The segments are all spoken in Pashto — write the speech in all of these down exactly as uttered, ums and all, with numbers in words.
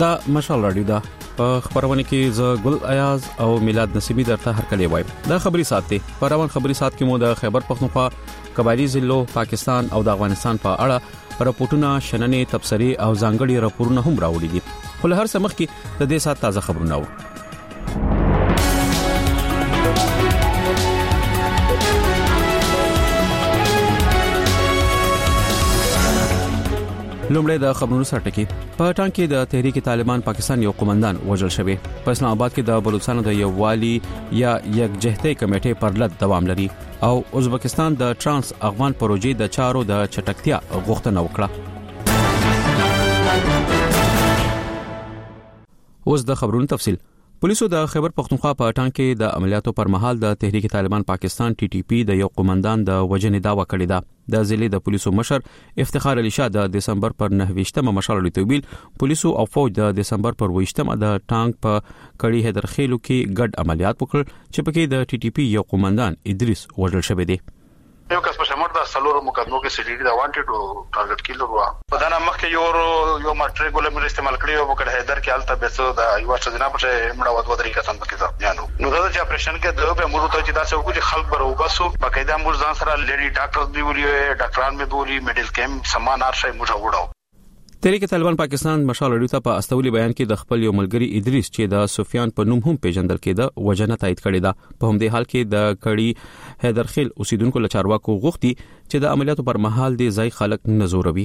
دا مشال رادیو دا په خبرونه کې ز ګل ایاز او میلاد نصیبی درته هر کله وایم. دا خبري سات دی. پروان خبري سات کې مو د خیبر پختونخوا قبایلی ضلعو پاکستان او د افغانستان په اړه راپورټونه شننې تبصري او ځانګړي راپورونه هم راوړي دي. خو له هر څه مخکې د دې سات تازه خبرونه و. لومړی د خبرونو سره ټکی. په ټانک کې د تحریک طالبان پاکستان یو قومندان وژل شوی. په اسلام آباد کې د بلوچستان د یووالي یا یکجهتۍ کمیټې پر لټ دوام لري او ازبکستان د ترانس افغان پروژې د چارو د چټکتیا غوښتنه وکړه. اوس د خبرونو تفصیل. پولیسو د خیبر پختونخوا په ټانک کې د عملیاتو پر مهال د تحریک طالبان پاکستان ټي ټي پی د یو قومندان د وژنې دعوا کړې ده. د ضلع د پولیسو مشر افتخار علي شاه د دسمبر پر نه ویشتمه مشال لټوبیل پولیسو او فوج د دسمبر پر ویشتمه د ټانک په کړي هدرخېلو کې ګډ عملیات وکړ چې پکې د ټي ټي پی یو قومندان ادریس وژل شوی دی. یو کس په شمول د سلور مقدمو کې سي ډي ډي دا وانټډ او ټارګټ کیلر وا په دا نامه کې یو یو ماټری ګولم استعمال کړی او په هدر کې الته به څه د یو څه جنا په مړه ود ودرې کسان پکې ځو یانو نو دا چې اپریشن کې د به مرو ته چې دا څه وکړي خلک به وباسو باقاعده موږ ځان سره لیډي ډاکټر دی ویلي ډاکټران مې بولی میډیکل کیمپ سامان ارشای موږ وړو. تحریک طالبان پاکستان مشال اډیو ته په استولي بیان کې د خپل یو ملګری ادریس چې د سفیان په نوم هم پیژندل کېده وجنه تایید کړی دا. په همدې حال کې د کړي هدرخیل اوسیدونکو له چارواکو غوښتي چې د عملیاتو پر مهال د ځای خلک نزوروي.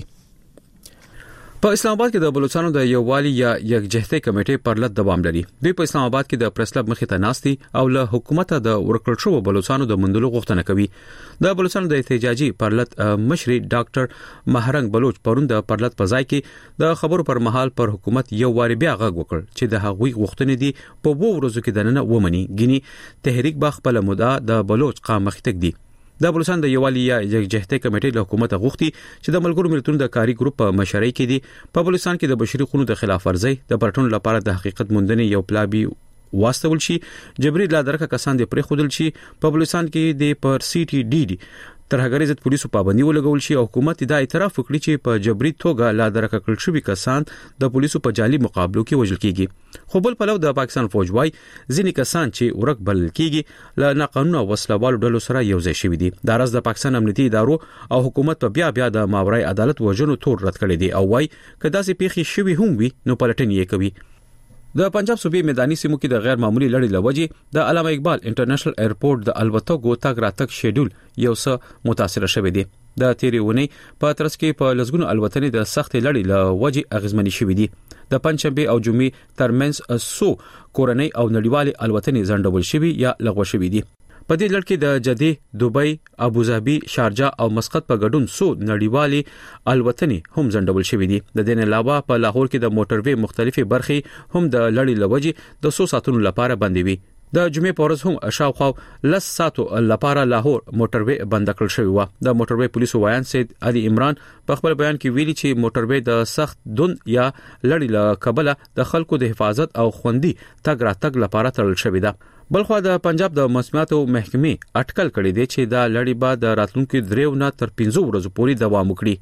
په اسلام آباد کې د بلوچستان د یووالي یا یکجهتۍ کمیټې پر لټ دوام لري. دوی په اسلام آباد کې د پریس کلب مخې ته ناستي او له حکومت د ورکړل شوو بلوچستانو د مندلو غوښتنه کوي. د بلوچستان د احتجاجي پر لټ مشري ډاکټر مهرنګ بلوچ پرون د پر لټ په ځای کې د خبرو پر مهال پر حکومت یو واری بیا غږ وکړ چې د هغوی غوښتنې دي په وو ورځو کې دننه ومني. ګینی تحریک با خپل مدعا د بلوچ قام مخې دی. د بلوچستان د یووالي یا یکجهتۍ کمیټې له حکومت غوښتي چې د ملګرو ملتونو د کاری ګروپ په مشرۍ کې دي په بلوچستان کې د بشري حقوقو د خلاف ورزي د پرټون لپاره د حقیقت موندنې یو پلابي واستول شي. جبري لا درکه کسان د پرې خودل شي. په بلوچستان کې د پر سی ټي ډي ډي ترهګری ضد پولیسو پابندي ولګول شي او حکومت دا اعتراف وکړي چې په جبري توګه لا درکه کړل شوی کسان د پولیسو په جالي مقابلو کې وژل کیږي. خو بل پلو د پاکستان فوج وايي ځینې کسان چې ورک بل کیږي له ناقانونه وسلوالو ډلو سره یو ځای شوي دي. دا راز د پاکستان امنیتي ادارو او حکومت په بیا بیا د ماورای عدالت وژنو تور رد کړی دی او وايي کدا سي پیخي شوی هم وي نو پلټنې یې کوي. د پنجاب صوبې میداني سیمو کې د غیر معمولی لړۍ لوجې د علامه اقبال انټرنیشنل ایرپورټ د الوتګو تګ راتګ شیډول یو څه متاثر شوی دی. د تیری ونی په ترڅ کې په لزګونو الوتنې د سخت لړۍ لوجې اغیزمنې شوې دي. د پنځشنبه او جمعې ترمنځ سو کورنۍ او نړیوالې الوتنې ځنډول شوې یا لغوه شوې دي. په دې لړ کې د جدې، دوبۍ، ابوظبي، شارجه او مسقط په ګډون سو نړیوالې الوتنې هم ځنډول شوې دي. د دې علاوه په لاهور کې د موټروي مختلفې برخې هم د لړۍ لوجې د سو ساتونو لپاره بندي وي. د جمعې په ورځ هم شاوخوا لس ساتو لپاره لاهور موټروي بند کړل شوی و. د موټروي پولیسو وایان سید علي عمران په خپل بیان کې ویلي چې موټروي د سخت دون یا لړۍ له کبله د خلکو د حفاظت او خوندي تګ راتګ لپاره تړل شوی ده. بلخو د پنجاب د مسمیاتو محکمې اټکل کړی دی چې دا لړۍ به د راتلونکو دریو نه تر پنځو ورځې پورې دوام وکړي.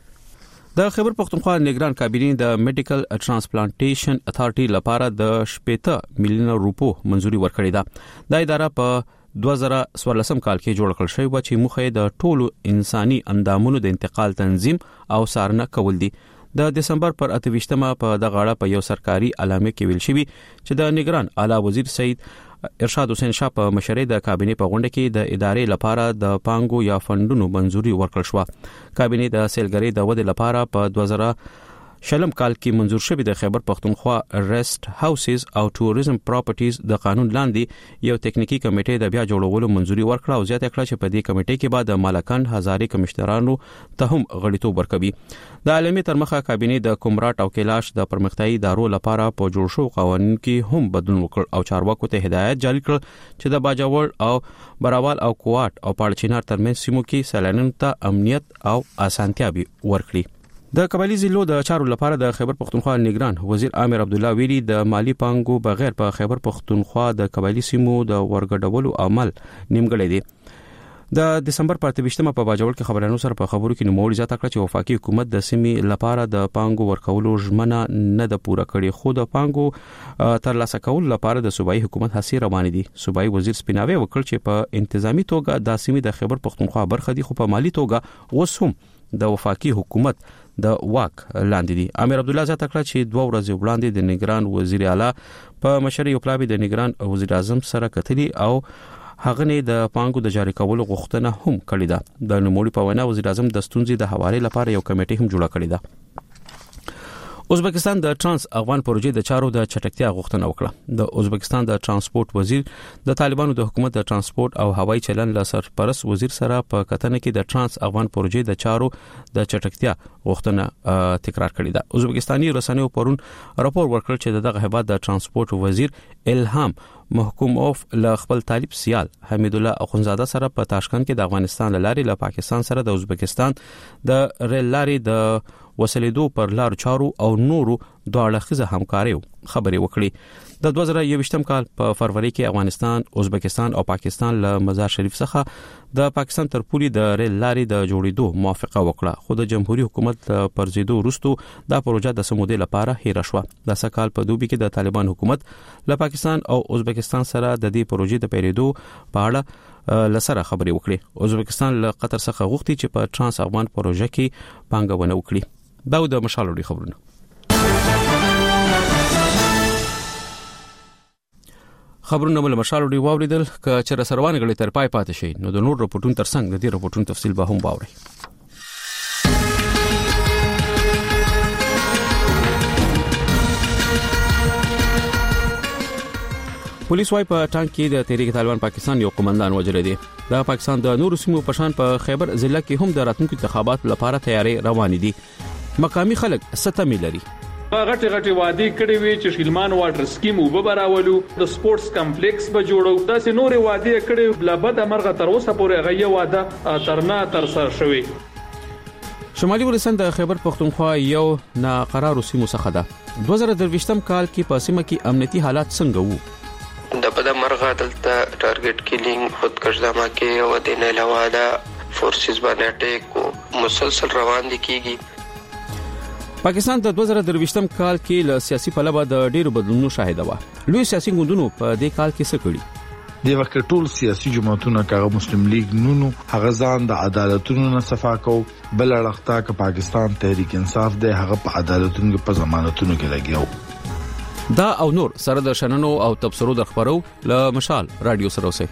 د خیبر پختونخوا نگران کابینې د میډیکل ترانسپلانټیشن اتھارټي لپاره د شپږ میلیون روپو منځوري ورکړې ده. دا اداره په دوه زره څوارلسم کال کې جوړ کړل شوی و چې موخه د ټولو انساني اندامونو د انتقال تنظیم او څارنه کول دي. د دسمبر پر اته ویشتمه په دغه اړه په یو سرکاري اعلامیه کې ویل شوی چې د نگران اعلی وزیر سید ارشاد حسین شاه په مشرۍ د کابینې په غونډه کې د ادارې لپاره د پانګو یا فندونو منځوري ورکړل شو. کابینې د سیلګری د ودې لپاره په دوه زره شلم کال کې منظور شوی د خیبر پختونخوا ریسټ هاوسز او ټوریزم پراپرټیز د قانون لاندې یو ټکنیکی کمیټې د بیا جوړولو منځوري ورکړه او زیاته کړه چې په دې کمیټې کې بعد مالکان هزارې کمشنرانو ته هم غړیتوب ورکوي. د عالمي ترمخه کابینې د کومراټ او کلاش د پرمختیايي ادارو لپاره په جوړ شو قوانین کې هم بدلون وکړ او چارواکو ته هدایت جاری کړ چې د باجوړ او براوال او کوات او پاړچینار ترمنځ سیمو کې سیلانیانو ته امنیت او اسانتیا ورکړي. د قبایلی ضلعو د چارو لپاره د خیبر پختونخوا نگران وزیر عامر عبد الله ویلي د مالی پانګو بغیر په خیبر پختونخوا د قبایلی سیمو د ورګډولو عمل نیمګړی دی. د دسمبر په تلويشتمه په باجوړ کې خبرانو سره په خبرو کې نوموړي ځات کړ چې وفاقي حکومت د سیمې لپاره د پانګو ورکولو ژمنه نه د پوره کړې، خو د پانګو ترلاسه کول لپاره د صوبایي حکومت هڅې روانې دي. صوبایي وزیر سپیناوي وکړ چې په انتظامی توګه د سیمې د خیبر پختونخوا برخه دي، خو په مالی توګه اوس هم د وفاقي حکومت د واک لاندې دي. امیر عبد الله ځات کړ چې دوه ورځې وړاندې د نگران وزیر اعلی په مشرۍ یو پلاوی د نگران وزیر اعظم سره کتلی او هغه نه د پانګو د جاری کولو غوښتنه هم کړې ده. د نوموړي په وینا وزیر اعظم د ستونزې د حوالې لپاره یو کمیټه هم جوړه کړې ده. ازبکستان د ترانس افغان پروژې د چارو د چټکتیا غوښتنه وکړه. د ازبکستان د ترانسپورت وزیر د طالبانو د حکومت د ترانسپورت او هوایي چلن له سرپرست وزیر سره په کتنه کې د ترانس افغان پروژې د چارو د چټکتیا غوښتنه تکرار کړې ده. ازبکستاني رسنیو پرون راپور ورکړ چې دغه هیواد د ترانسپورت وزیر الهام محکوموف له خپل طالب سیال حمید الله اخونزاده سره په تاشکند کې د افغانستان لارې له پاکستان سره د ازبکستان د ریل لارې د وسلیدو پر لار چارو او نورو دواړه همکاري خبرې وکړي. د دوه زره یوویشتم کال په فروری کې افغانستان، ازبکستان او پاکستان له مزار شریف څخه د پاکستان تر پولې د ریل لارې د جوړېدو موافقه وکړه، خو د جمهوریت حکومت پر ضد وروستو دا پروژه د سمودې لپاره هیر شو. د سکهال په دوبي کې د طالبان حکومت له پاکستان او ازبکستان سره د دې پروژې د پیریدو په اړه لسره خبرې وکړي. ازبکستان له قطر څخه غوښتي چې په ترانس افغان پروژه کې پانګونه وکړي. دا د مشالوري خبرونه. خبرونه مل مشالوري واوریدل ک چې سروان غړي تر پای پاتې شي نو د نور رپورټونو ترڅنګ د دې رپورټونو تفصیل به هم باوري. پولیس وايي په ټانک کې د تحریک طالبان پاکستان یو قومندان وژل دي. د پاکستان د نورو سیمو په شان په خیبر ضلع کې هم د راتلونکو انتخابات لپاره تیاری روان دي. مقامی خلک ستمي لري. غټي غټي وادي کړي وی چې شیلمان واټر سکیم وبراولو، د سپورتس کمپلیکس به جوړو، داسې نورې وادي کړي بلبد امرغه تر اوسه پورې غي واده ترنا تر سر شوی. شمالي ولایت د خیبر پختونخوا یو ناقرار سیمه څخه ده. دوه زره درویشتم کال کې په سیمه کې امنیتي حالات څنګه وو؟ د بد مرغه دلته ټارګټ کیلینګ خودکش دماکه او د نه علاوه د فورسز باندې اٹیک مسلسل روان دي کیږي. پاکستان د دوه زره درویشتم کال کې له سیاسي پلوه د ډیرو بدلونونو شاهد و. لوی سیاسي ګوندونو په دې کال کې څه کړی؟ د وخت ټول سیاسي جماعتونو کاغه مسلم لیگ نونو هغه ځان د عدالتونو نه صفا کو، بل اړخته ک پاکستان تحریک انصاف د هغه په عدالتونو په ضمانتونو کې لګیو. دا او نور سره د شننو او تبصرو د خبرو له مشال رادیو سره اوسه.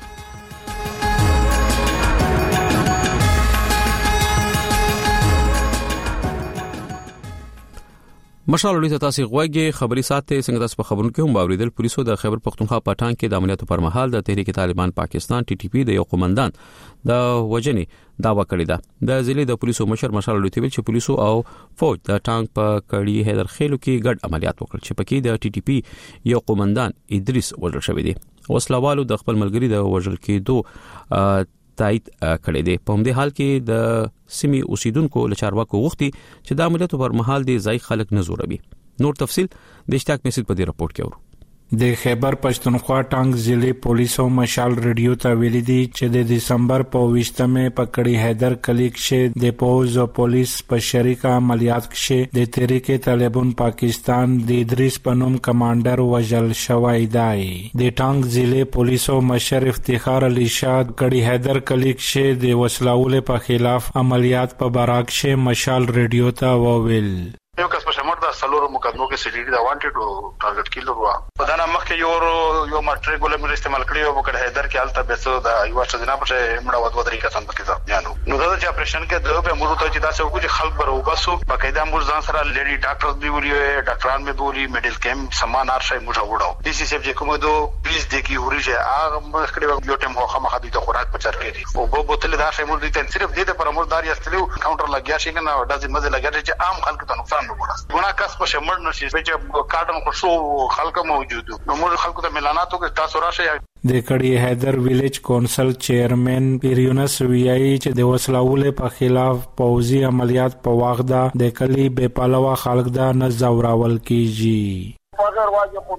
مشال لوی تاسو غوږی خبري ساتي څنګه تاسو په خبرونو کې هم باوریدل. پولیسو د خیبر پختونخوا په ټانک کې د عملیاتو پر مهال د تحریک طالبان پاکستان ټي ټي پی د یو قومندان د وجنې داوا کړی ده. د ضلع د پولیسو مشر مشال لوی ویل چې پولیسو او فوج د ټانک په کړي هدر خېلو کې ګډ عملیات وکړل چې پکې د ټي ټي پی یو قومندان ادریس وژل شوی دی. وسلوالو د خپل ملګری د وژل کېدو تایید کړی دی. په همدې حال کې د سیمې اوسیدونکو له چارواکو غوښتي چې د عملیاتو پر مهال د ځای خلک نه زوروي. نور تفصیل د اشتیاق میسج په دې رپورت کې اورو. د خیبر پښتونخوا ټانک ضلع پولیسو مشال ریډیو ته ویلي دي چې د دسمبر په ویشتمه پکړی حیدر کلیک شه د پوز او پولیس په شریکه عملیات کې د تحریک طالبان پاکستان د ادریس پنوم کمانډر وژل شوی دی. د ټانک ضلع پولیسو مشر افتخار علي شاه کړي حیدر کلیک شه د وسلاول په خلاف عملیات په براک شه مشال ریډیو ته وویل. یو کس په شمار د سلور مقدمو کې سټیډي دا وانټډ او ټارګټ کیلر وا په دانه مخکې یو یو ماټریک ګولم استعمال کړی او په هیدر کې الته به دا یو څه جنا په مړه ود ودرې کسان پکې ځانو نو دا چې اپریشن کې د به موږ ته چې تاسو کو چې خلک برو بسو باقاعده موږ ځان سره لیډي ډاکټر دی ویلي ډاکټران مې بولی میډیکل کیمپ سامان ارشای موږ وړو ډي سی سیف چې کوم دو پلیز د کی اوريجه هغه موږ کړو یو ټیم هغه مخه د خوراک په چر کې او په بوتل دا شی موږ دې صرف دې پر موږ داري استلو کاونټر لګیا شي کنه داسې مزه لګیا چې عام خلک ته نقصان نه ورسي کس په شمړ نشي چې کارډن خو شو خلک موجود نو موږ خلکو ته ملاناتو کې تاسو راشي. د کړي حیدر ویلیج کونسل چیرمن پیریونس ویایي چې د وسلاول په خلاف پوځي عملیات په واغدا د کلی بے پالوا خلک دا نه زوراول کیږي. اگر واجب مطلق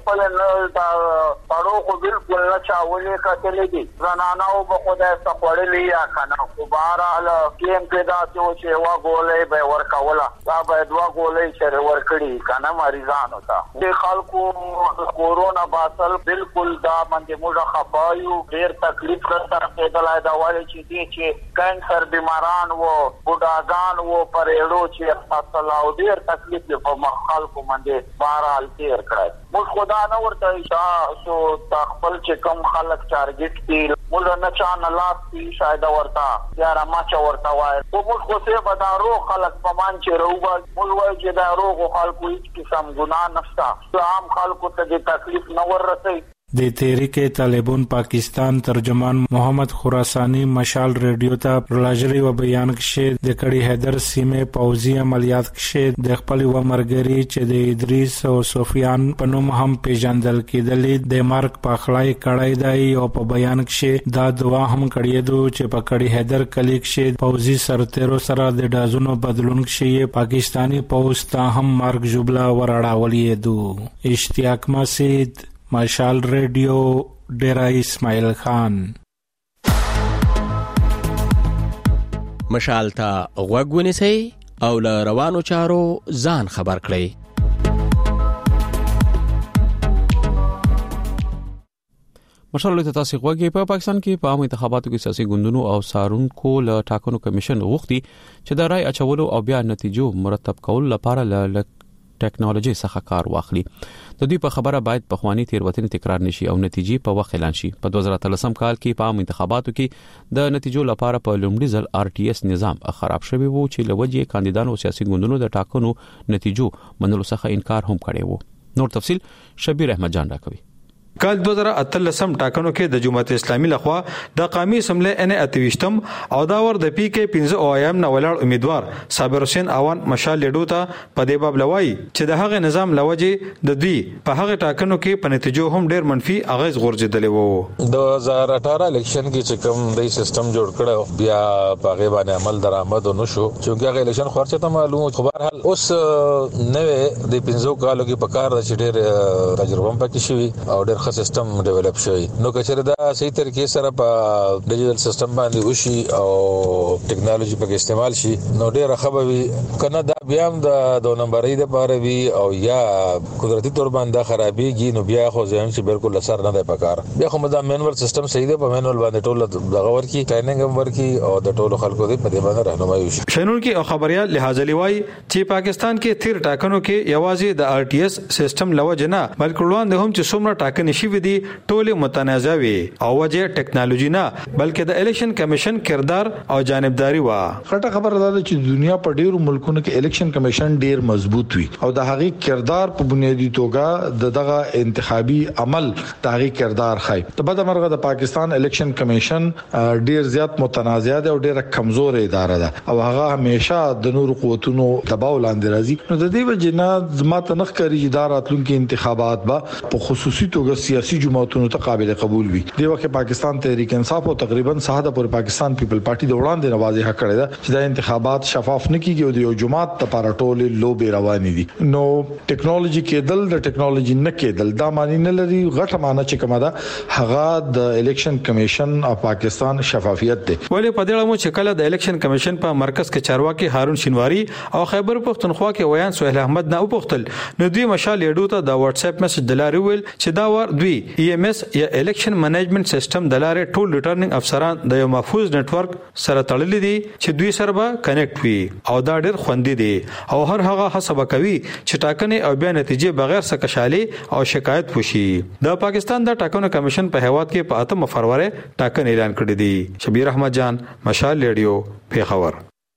خپل نه دا پړو خو بالکل نه چاولې کتلې دي زنانه او په خدای څخه یا کنه خو بهرحال کیم پیدا شو چې وا ګولې به ورکولا دا به دوا ګولې چې ورکړي کنه مریضانو ته د خلکو کورونا باسل بالکل دا باندې موږ خپایو ډیر تکلیف سره پیدلای دا والي چې دي چې کانسر بیماران وو بوډاګان وو پرېړو چې اصل او ډیر تکلیف په خلکو باندې بهرحال تیر کړای موږ خدا نه ورته شو خپل چې کم خلک ټارګټ دي موږ نه چا نه لاستي شاید ورته یا را ما چا ورته وای او موږ خو څه بدارو خلک په مان چې روغ موږ وای چې دا روغ خلکو هیڅ قسم ګناه نشته عام خلکو ته د تکلیف نه ورسي د تحریک طالبان پاکستان ترجمان محمد خراسانی مشال ریډیو ته راجلی و بیان کې د کړي حیدر سیمه پوزي عملیات کې د خپل و مرګري چې د ادریس او سفیان په نوم هم پیژندل کېدل د مارک په خلای کړای دی او په بیان کې دا دوا هم کړی دو چې په کړي حیدر کلی کې پوزي سرتیرو سره د دازونو بدلون کې پاکستانی پوز ته هم مارک جبلا ورړاولې دو اشتیاق مسید مشال ریډیو ډیرا اسماعیل خان مشال ته غوږ ونیسئ او له روانو چارو ځان خبر کړئ. مشال ته تاسو غوږی په پاکستان کې په عام انتخاباتو کې سیاسي ګوندونو او سارونکو له ټاکنو کمیشن غوښتي چې د رای اچولو او بیا نتیجو مرتب کول لپاره له ټیکنالوژي څخه کار واخلي. د دوی په خبره باید په خواني تیروتنې تکرار نشي او نتیجې په وخت اعلان شي. په دوه زره اتلسم کال کې په عام انتخاباتو کې د نتیجو لپاره په لومړي ځل آر ټي اس نظام خراب شوی وو چې لوجې کاندیدانو سیاسي ګوندونو د ټاکنو نتیجو منلو څخه انکار هم کړی وو. نور تفصيل شبیر احمد جان راکوي. کال دوه زره اتلسم ټاکنو کې د جماعت اسلامي لخوا د قومي اسمبلی ان اتويشتم او دا ور د پی کې پنځه او ایم نه ولاړ امیدوار صابر حسین اوان مشال لیډو ته په دې باب لوي چې د هغه نظام لوجه د دوی په هغه ټاکنو کې په نتیجو هم ډیر منفي اغیز غورځیدلی وو. دوه زره اټھارہ الیکشن کې چې کوم د سیستم جوړ کړو بیا په هغه باندې عمل درآمد نشو چې هغه الیکشن خرچه ته معلومه خو بهر حال اوس نوې د پنځو کالو کې په کار د چټیر تجربه پکې شوی او ډیر ښه سیستم ډیولپ شوی نو کچره دا صحیح طریقې سره په ډیجیټل سیستم باندې وشي او ټیکنالوژي په استعمال شي نو ډیره خبري کنه دا بیا هم د دوه نمبرې د پاره وی او یا قدرتي تور باندې خرابېږي نو بیا خو ځم چې بالکل اثر نه دی پکار بیا خو دا مینوال سیستم صحیح دی په مینوال باندې ټول دغه ورکی ټریننګ هم ورکی او د ټولو خلکو دی په دې باندې راهنمایي وشي. شنو کې خبريال لحاظ لوي چې پاکستان کې تیر ټاکنو کې یوازې د آر ټي اس سیستم لوجنه بلکې وړاندې هم چې څومره ټاکنې شي ودی ټول متنازع وي او وجه ټیکنالوژي نه بلکې د الیکشن کمیشن کردار او جانبداري وا. خټه خبره ده چې دنیا په ډیرو ملکونو کې الیکشن کمیشن ډیر مضبوط وي او د هغه کردار په بنیادی توګه د دغه انتخابي عمل د هغه کردار خای. تبه د مرغه د پاکستان الیکشن کمیشن ډیر زیات متنازع ده او ډیر کمزور اداره ده او هغه همیشه د نور قوتونو دباو لاندې راځي. نو د دې وجه نه زمات نخ کری اداره راتلونکي انتخابات به په خصوصي توګه سیاسي جماعتونو ته قابل قبول وي. دی وخت پاکستان تحریک انصاف او تقریبا ساده پر پاکستان پیپل پارټي د وړاندې نوازه حق کړی دا چې د انتخابات شفاف نه کیږي او د یو جماعت لپاره ټول لوبې روان دي. نو ټیکنالوژي کېدل د ټیکنالوژي نه کېدل دا معنی نه لري غټه معنی چې کومه ده هغه د الیکشن کمیشن او پاکستان شفافیت دی. ولې په دې اړه چې کله د الیکشن کمیشن په مرکز کې چارواکي هارون شینواری او خیبر پختونخوا کې ویان سہیل احمد نه وپختل نو دوی مشال لیډو ته د واتس اپ میسج دلاري ویل چې دا ور دوی ای ایم اس یا الیکشن منیجمنت سیستم د لارې ټول ریټرنینګ افسران د یو محفوظ نتورک سره تړلي دي چې دوی سره به کنیکټ وي او دا ډېر خوندي دي او هر هغه حساب کوي چې ټاکنې او بیا نتیجې بغیر څه کشالي او شکایت وشي. د پاکستان د ټاکنو کمیشن په هیواد کې په اتم فروری ټاکنې اعلان کړې دي. شبیر احمد جان مشال ریډیو پیښور.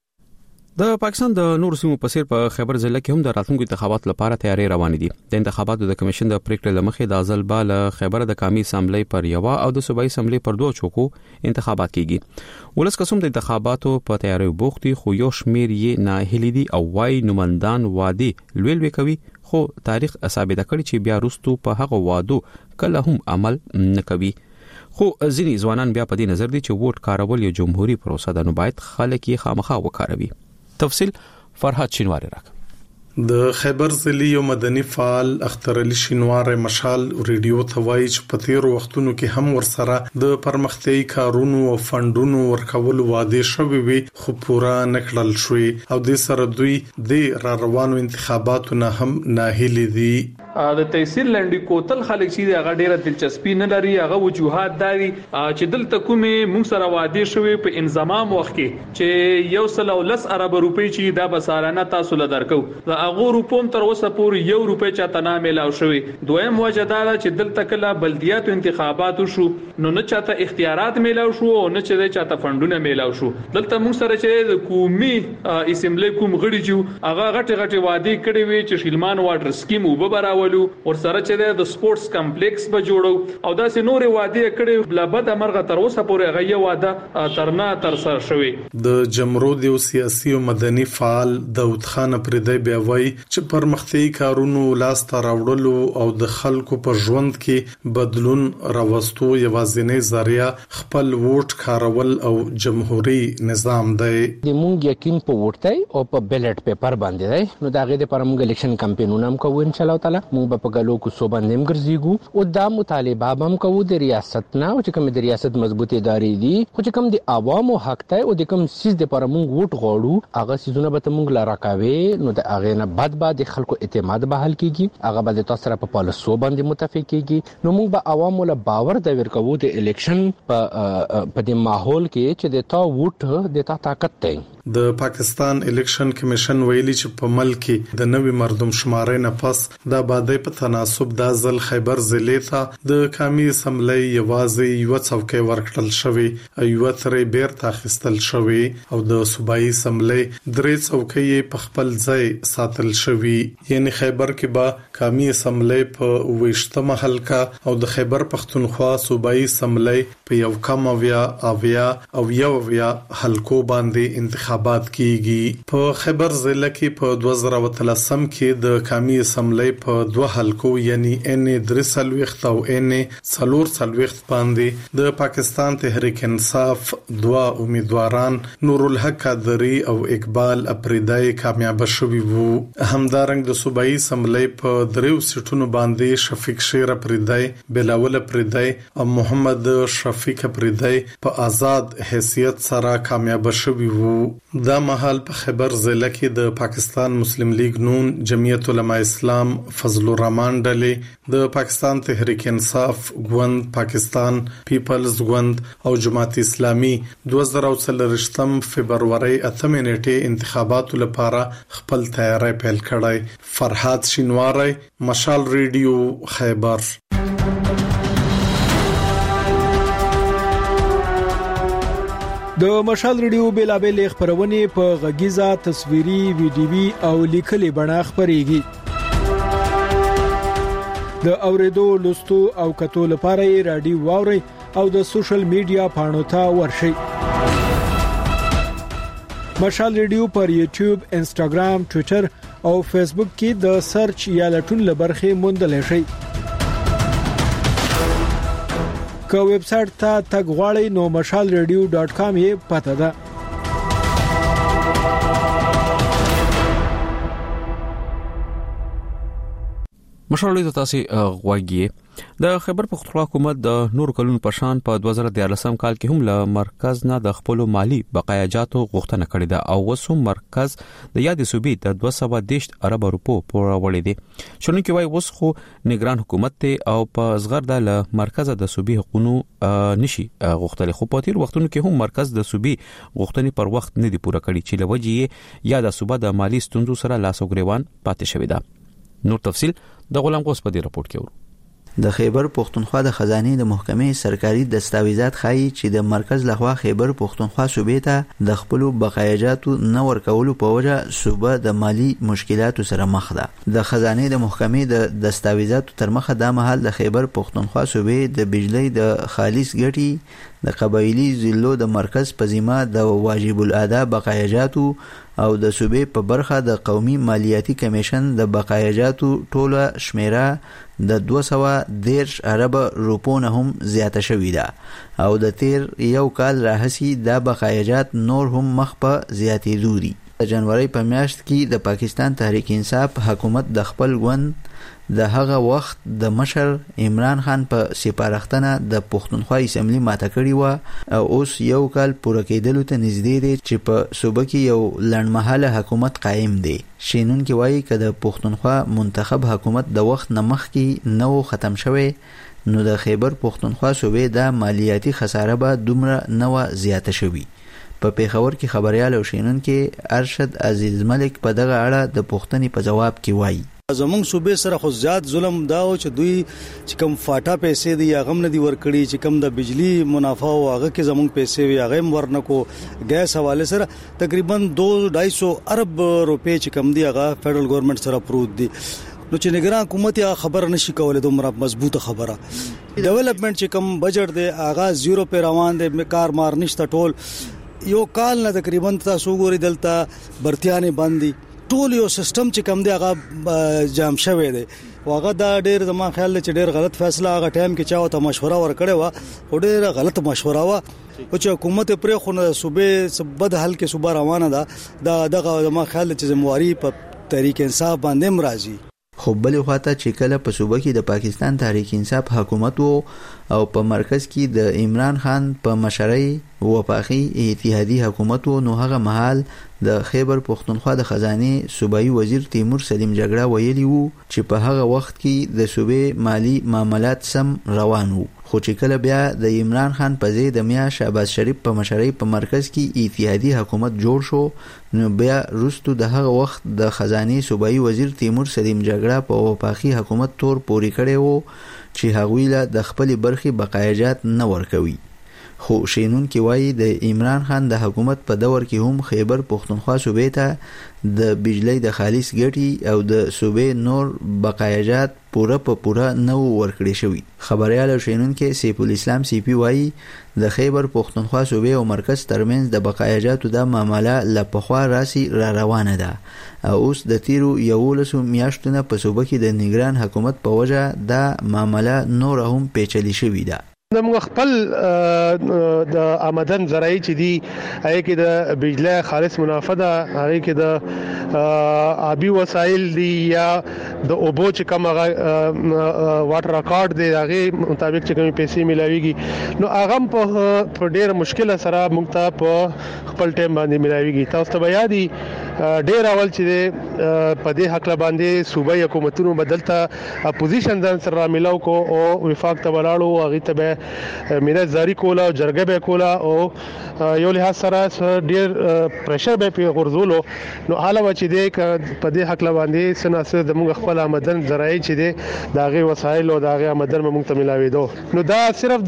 د پاکستان د نور سیمو په څیر په خیبر ضلع کې هم د راتلونکو انتخاباتو لپاره تیاری روان دي. د انتخاباتو د کمیشن د پریکړې لمخې د ځل بال خیبر د قومي اسمبلی پر یو او د صوبایي اسمبلی پر دوه چوکو انتخابات کیږي. ولس قسم د انتخاباتو په تیاری بوختي خو یو شمیر یې ناهیلي دي او وايي نومندان وادي لویل وکوي خو تاریخ ثابت کړي چې بیا وروسته په هغه وادو کله هم عمل نه کوي. خو ځینې ځوانان بیا په دې نظر دي چې ووټ کارول یو جمهوریت پروسه ده نو باید خلک یې خامخا وکاروي. تفصیل فرحات شینواری راک. د خیبر ضلع یو مدني فعال اختر علي شینواری مشال ریډیو ته وایي چې په تیر وختونو کې هم ورسره د پرمختیايي کارونو او فندونو ورکولو وعده شوې وي خو پوره نکړل شوې او د سره دوی د را روانو انتخاباتو نه هم ناهیلي دي. د تحصیل لنډي کوتل خلک چې هغه ډیره دلچسپي نه لري هغه وجوهات داري چې دلته کومه مونږ سره وعده شوې په انضمام وخت کې چې یو سل او لس ارب روپۍ چې دا بسارانه تاسو له درکو د هغه روپوم تر اوسه پورې یو روپۍ چاته نه ملاو شوی. دویم وجه دا چې دلته کله بلدیاتو انتخابات شو نو نه چاته اختیارات ملاو شو او نه چې چاته فندونه ملاو شو. دلته مونږ سره چې د قومي اسمبلی کوم غړي چې هغه غټي غټي وعده کړې وي چې شیلمان واټر سکیم وبراولو ور سره چې د سپورتس کمپلیکس به جوړو او داسې نور وعده کړې بل بد امرغه تر اوسه پورې هغه وعده ترنا تر سره شوی. د جمهوریت او سیاسي او مدني فعال داود خان پردی بیا وایي چې پرمختیايي کارونو لاس ته راوړلو او د خلکو په ژوند کې بدلون راوستو یوازینی ذریعہ خپل ووټ کارول او جمهوریت نظام دی. د مونږ یقین په ووټ دی او په بیلټ پیپر باندې دی نو دا غي د پرمږ الیکشن کمپاینونه هم کوو ان شاء الله تعالی مونږ په ګلو کو صوبه نیم ګرځيګو او دا مطالبه هم کوو د ریاست نه او چې کوم د ریاست مضبوطی ادارې دي خو چې کوم د عوامو حق ته او د کوم سیس د پرمږ ووټ غوړو هغه سيزونه به مونږ لاره کوي نو د اغه نه بعد بعد خلکو اعتماد بحال کیږي هغه به تاسو سره په پالیسو باندې متفق کیږي نو موږ به عوامو له باور د ورکوو د الیکشن په په د ماحول کې چې د تا ووټ د تا طاقت دی. د پاکستان الیکشن کمیشن ویلي چې په ملک کې د نوې مردم شمارې نه پس د آبادی په تناسب د ځل خیبر ضلع ته د قومي اسمبلی یوازې یو څوکۍ ورکړل شوې یو ترې بیرته اخیستل شوې او د صوبایي اسمبلی درې څوکۍ په خپل ځای ساتل شوې یعنی خیبر کې به قومي اسمبلی په وشتمه حلقه او د خیبر پختونخوا صوبایي اسمبلی په یو کم اویا اویا او یو اویا حلقو باندې انتخاب انتخابات کیږي. په خیبر ضلع کې په دوه زره وتلسم کې د قومي اسمبلی په دوه حلقو یعنی ان درسلوخت او ان څلور څلوخت باندې د پاکستان تحریک انصاف دوه امیدواران نور الحق قادری او اقبال اپریدای کامیاب شوي وو. همدارنګ د صوبایي اسمبلی په دریو سیټونو باندې شفیق شیر اپریدای بلاول اپریدای او محمد شفیق اپریدای په آزاد حیثیت سره کامیاب شوي وو. دا مهال په خیبر ضلع کې د پاکستان مسلم لیگ نون، جمعیت علماء اسلام، فضل الرحمن ډلې، د پاکستان تحریک انصاف ګوند، پاکستان پیپلز ګوند او جماعت اسلامي دوه زره څلرویشتم فبرवरी اتمه نیټه انتخاباتو لپاره خپل تیاری پیل کړی. فرحات شینواری، مشال ریډیو، خیبر. د مشال ریډیو بیلابل خبرونه په غږیزه، تصویري، ویډیوي او لیکلي بڼه خبريږي. د اوریدو، لوستو او کتو لپاره رادیو واوري او د سوشل میډیا پاڼو ته ورشي. مشال ریډیو پر یوټیوب، انستګرام، ټوئیټر او فیسبوک کې د سرچ یا لټون لبرخه موندل شي. که ویب سټ ته تګ غواړئ نو مشال ریډیو ډاٹ کام یې پته ده. مشال ریډیو تاسو غواړئ د خیبر پختونخوا حکومت د نور کلونو په شان په دوه زره دیارلسم کال کې هم له مرکز نه د خپل مالی بقایاجاتو غوښتنه کړې ده او وسو مرکز د یادې صوبې د دوه سوه دېرش ارب روپو پورې وړي دي. شنو کې وای وس خو نگران حکومت ته او په صغر د مرکز د صوبې حقوقو نشي غوښتل، خو په تیر وختونو کې هم مرکز د صوبې غوښتنې پر وخت نه دی پوره کړی چې لوجې یا د صوبې د مالی ستونزو سره لاس او ګریوان پاتې شوی ده. نور تفصيل د غلام غوس په دې رپورت کې ورو. د خیبر پختونخوا د خزانه د محکمې سرکاري دستاویزات ښایي چې د مرکز لخوا خیبر پختونخوا صوبې ته د خپل بقایاجاتو نه ورکولو په وجه صوبه د مالی مشکلاتو سره مخ ده. د خزانه د محکمې د دستاویزاتو تر مخه د محل د خیبر پختونخوا صوبې د بجلی د خالص ګټي د قبایلی ضلعو د مرکز په ذمہ د واجب الادا بقایاجاتو او د صوبې په برخه د قومي مالیاتي کمیشن د بقایاجاتو ټوله شمیره د دوه سوه دېرش ارب روپو نه هم زیاته شوې ده او د تیر یو کال راهسي دا بقایاجات نور هم مخ په زیاتېدو دي. د جنوري په میاشت کې د پاکستان تحریک انصاف حکومت د خپل ګوند د هغه وخت د مشر عمران خان په سپارښتنه د پښتونخوا اسمبلی ماته کړې و او اوس یو کال پوره کېدلو ته نږدې دی چې په صوبه کې یو لنډمهاله حکومت قائم دی. شینون کې وایي که د پښتونخوا منتخب حکومت د وخت نه مخکې نه و ختم شوی نو د خیبر پښتونخوا صوبې د مالیاتي خساره به دومره نه و زیاته شوي. په پیښور کې خبريال او شینون کې ارشد عزیز ملک په دغه اړه د پوښتنې په جواب کې وایي زمونږ صوبې سره خو زیات ظلم دا او چې دوی چې کم فاټا پیسې دی یا غم نه دی ورکړي چې کم د بجلی منافع او هغه کې زمونږ پیسې وي هغه ورنکو ګیس حواله سره تقریبا دو ډای سو ارب روپے چې کم دی هغه فدرل ګورنمنت سره پروت دی. نو چې نگران حکومت یا خبر نشي کولای دومره مضبوطه خبره ډیولپمنٹ چې کم بجټ دی هغه زیرو په روان دی کار مار نشته ټول یو کال نه تقریبا تاسو ګوري دلته برتيانه باندې ټول یو سیستم چې کم دی هغه جام شوی دی واغه دا ډېر زما خیال چې ډېر غلط فیصله هغه ټایم کې چاو ته مشوره ورکړې و او ډېر غلط مشوره و او چې حکومت پرې خو نه صوبې بد حل کې صوبه روانه ده دا دغه زما خیال چې ذمہواری په تحریک انصاف باندې مرাজি. خو بل خواته چې کله په صوبه کې د پاکستان تحریک انصاف حکومت وو او په مرکز کې د عمران خان په مشرۍ وفاقي اتحادي حکومت وو نو هغه مهال د خیبر پښتونخوا د خزانه صوبایي وزیر تیمور سلیم جګړه ویلی وو چې په هغه وخت کې د صوبې مالی معاملات سم روان وو خو چې کله بیا د عمران خان په ځای د میا شهباز شریف په مشرۍ په مرکز کې اتحادي حکومت جوړ شو نو بیا وروسته د هغه وخت د خزانه صوبایي وزیر تیمور سلیم جګړه په وفاقي حکومت تور پوری کړي وو چې هغوی له د خپل برخي بقایجات نه ورکوي. خو شینون کې وایي د عمران خان د حکومت په دور کې هم خیبر پښتونخوا صوبې ته د بجلی د خالص ګټي او د صوبې نور بقایجات پوره په پوره نه ورکړي شوی. خبريال شینون کې سیف الاسلام سی پی وایي د خیبر پښتونخوا صوبې او مرکز ترمنځ د بقایجاتو د معامله لپخوا راسي را روانه ده او اوس د تیرو یولسو میاشتو نه په صوبه کې د نگران حکومت په وجه د معامله نور هم پیچلې شوې ده. موږ خپل د آمدن ذرایع چې دي هغه کې د بجلی خالص منافع ده هغه کې د آبي وسایل دي یا د اوبو چې کوم هغه واټر ریکارډ دی هغه مطابق چې کوم پیسې ملاويږي نو هغه په ډېر مشکل سره موږ ته په خپل ټیم باندې ملاويږي. تاسو ته بیا دي ډېر اول چې په دې حق باندې صوبایي حکومتونو بدلته اپوزیشن ځان سره ملاو کو او وفاق ته ولاړو هغه ته مینه زاری کوله او جرګه به کوله او یو له سره ډیر پرشر به په غرزولو نو حاله چې دې په دې حق باندې سناسه د موږ خپل آمدن ذرایع چې دي داغه وسایل او داغه آمدن موږ ته ملاوي دو نو دا صرف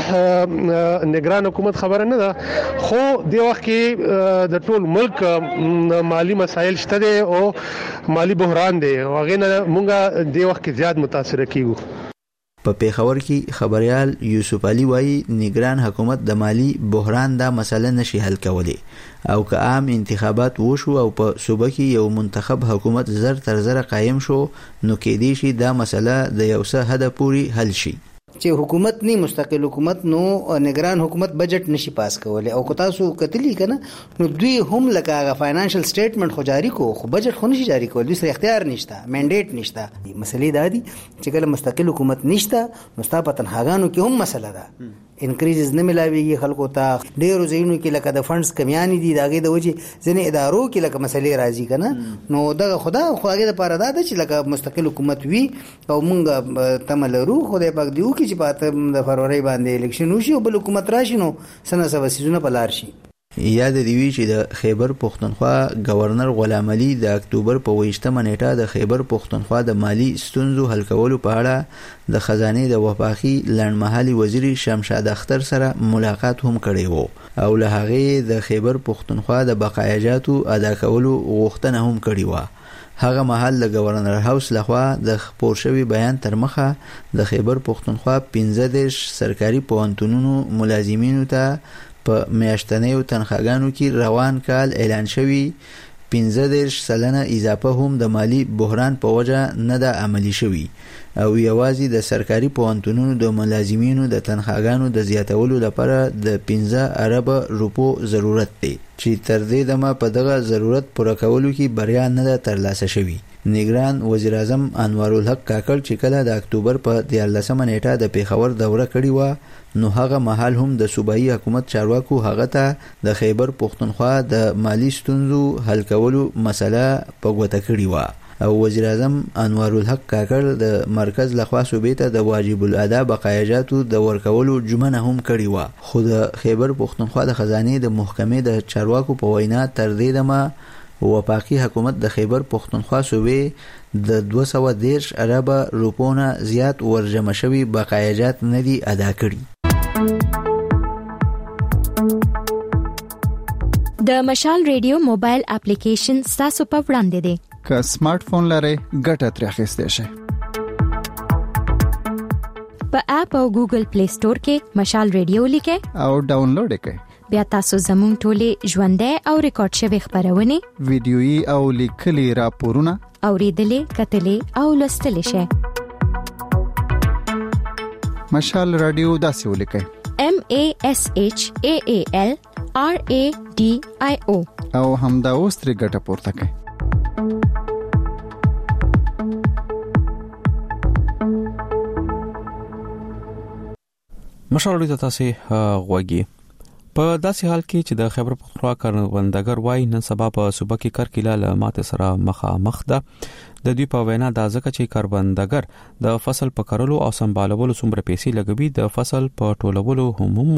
د نگران حکومت خبره نه ده خو د وخت کې د ټول ملک مالی مسایل شته دي او مالی بحران دي هغه نه موږ د وخت کې زیات متاثر کیږو. په پیښور کې خبريال یوسف علي وایي نگران حکومت د مالی بحران دا مسله نشي حل کولی او که عام انتخابات وشو او په صوبه کې یو منتخب حکومت زر تر زر قائم شو نو کې دي شي دا مسله د یو څه حد پوري حل شي. چې حکومت نه مستقل حکومت نو نگران حکومت بجټ نشي پاس کولای او که تاسو کتلی کنه نو دوی هم لکه فاینانشل سټیټمنټ خو جاری کو خو بجټ خو نشي جاری کولای دوی سره اختیار نشته منډیټ نشته. مسلې دا دي چې کله مستقل حکومت نشته نو ستا په تنهاګانو کې هم مسله ده انکریزز نه ملاويږي خلکو ته ډېر زینو کې لکه د فندز کمیانی دي داګه د وجه ځنې ادارو کې لکه مسلې راځي کنه نو دغه خدا خو هغه لپاره دا چې لکه مستقل حکومت وي او مونږ تملرو خدای پاک دیو کې چې په د فروری باندې الیکشن وشي او بل حکومت راشي نو سنه سوسیزونه بلار شي. یاد دی وی چې د خیبر پښتونخوا گورنر غلام علي د اکتوبر په ویشتمه نیټه د خیبر پښتونخوا د مالی ستونزو حل کولو په اړه د خزانه د وفاقي لړمحلي وزیر شمشاد اختر سره ملاقات هم کړی وو او له هغه د خیبر پښتونخوا د بقایجاتو ادا کولو غوښتنه هم کړې و. هغه مهال د گورنر هاوس لخوا د خپور شوی بیان تر مخه د خیبر پښتونخوا پنځه دیرش سرکاري پوهنتونونو ملازمینو ته په میاشتنیو تنخواګانو کې روان کال اعلان شوی پنځه دیرش سلنه اضافه هم د مالی بحران په وجه نه ده عملی شوی او یوازې د سرکاري پوهنتونونو د ملازمینو د تنخواګانو د زیاتولو لپاره د پنځه ارب روپو ضرورت دی چې تر دې دمه په دغه ضرورت پوره کولو کې بریا نه ده ترلاسه شوې. نگران وزیر اعظم انوار الحق کاکړ چې کله د اکتوبر په دیارلسمه نیټه د پیښور دوره کړې و نو هغه مهال هم د صوبایي حکومت چارواکو هغه ته د خیبر پختونخوا د مالی ستونزو حل کولو مسله په ګوته کړې و او وزیر اعظم انوار الحق کاکړ د مرکز لخوا صوبې ته د واجب الادا بقایجاتو د ورکولو جمنه هم کړې و خو د خیبر پختونخوا د خزانه د محکمې د چارواکو په وینا تر دې دمه وفاقي حکومت د خیبر پختونخوا صوبې د دوه سوه دېرش ارب روپونه زیات ورجمع شوي بقایجات نه دي ادا کړي. د مشال ریډیو موبایل اپلیکیشن تاسو په وړاندې دی. که سمارټ فون لرئ ګټه ترې اخیستی شئ. په اپ او ګوګل پلی سٹور کې مشال ریډیو لیکئ او ډاونلوډ یې کړئ. بیا تاسو زموږ ټولې ژوندۍ او ریکارډ شوي خبرونه ویډیويي او لیکلي راپورونه اوریدلې کتلې او لوستلې شئ. مشال رادیو داسې ولیکئ M A S H A A L R A D I O او همدا اوس ترې ګټه پورته کړئ. مشال رادیو تاسو غوږی په داسې حال کې چې د خیبر پختونخوا کروندګر وای نن سبا په صوبه کې کرکیله له ماته سره مخامخ ده. د دوی په وینا دا ځکه چې کروندګر د فصل په کرلو او سمبالولو څومره پیسې لګوي د فصل په ټولولو هم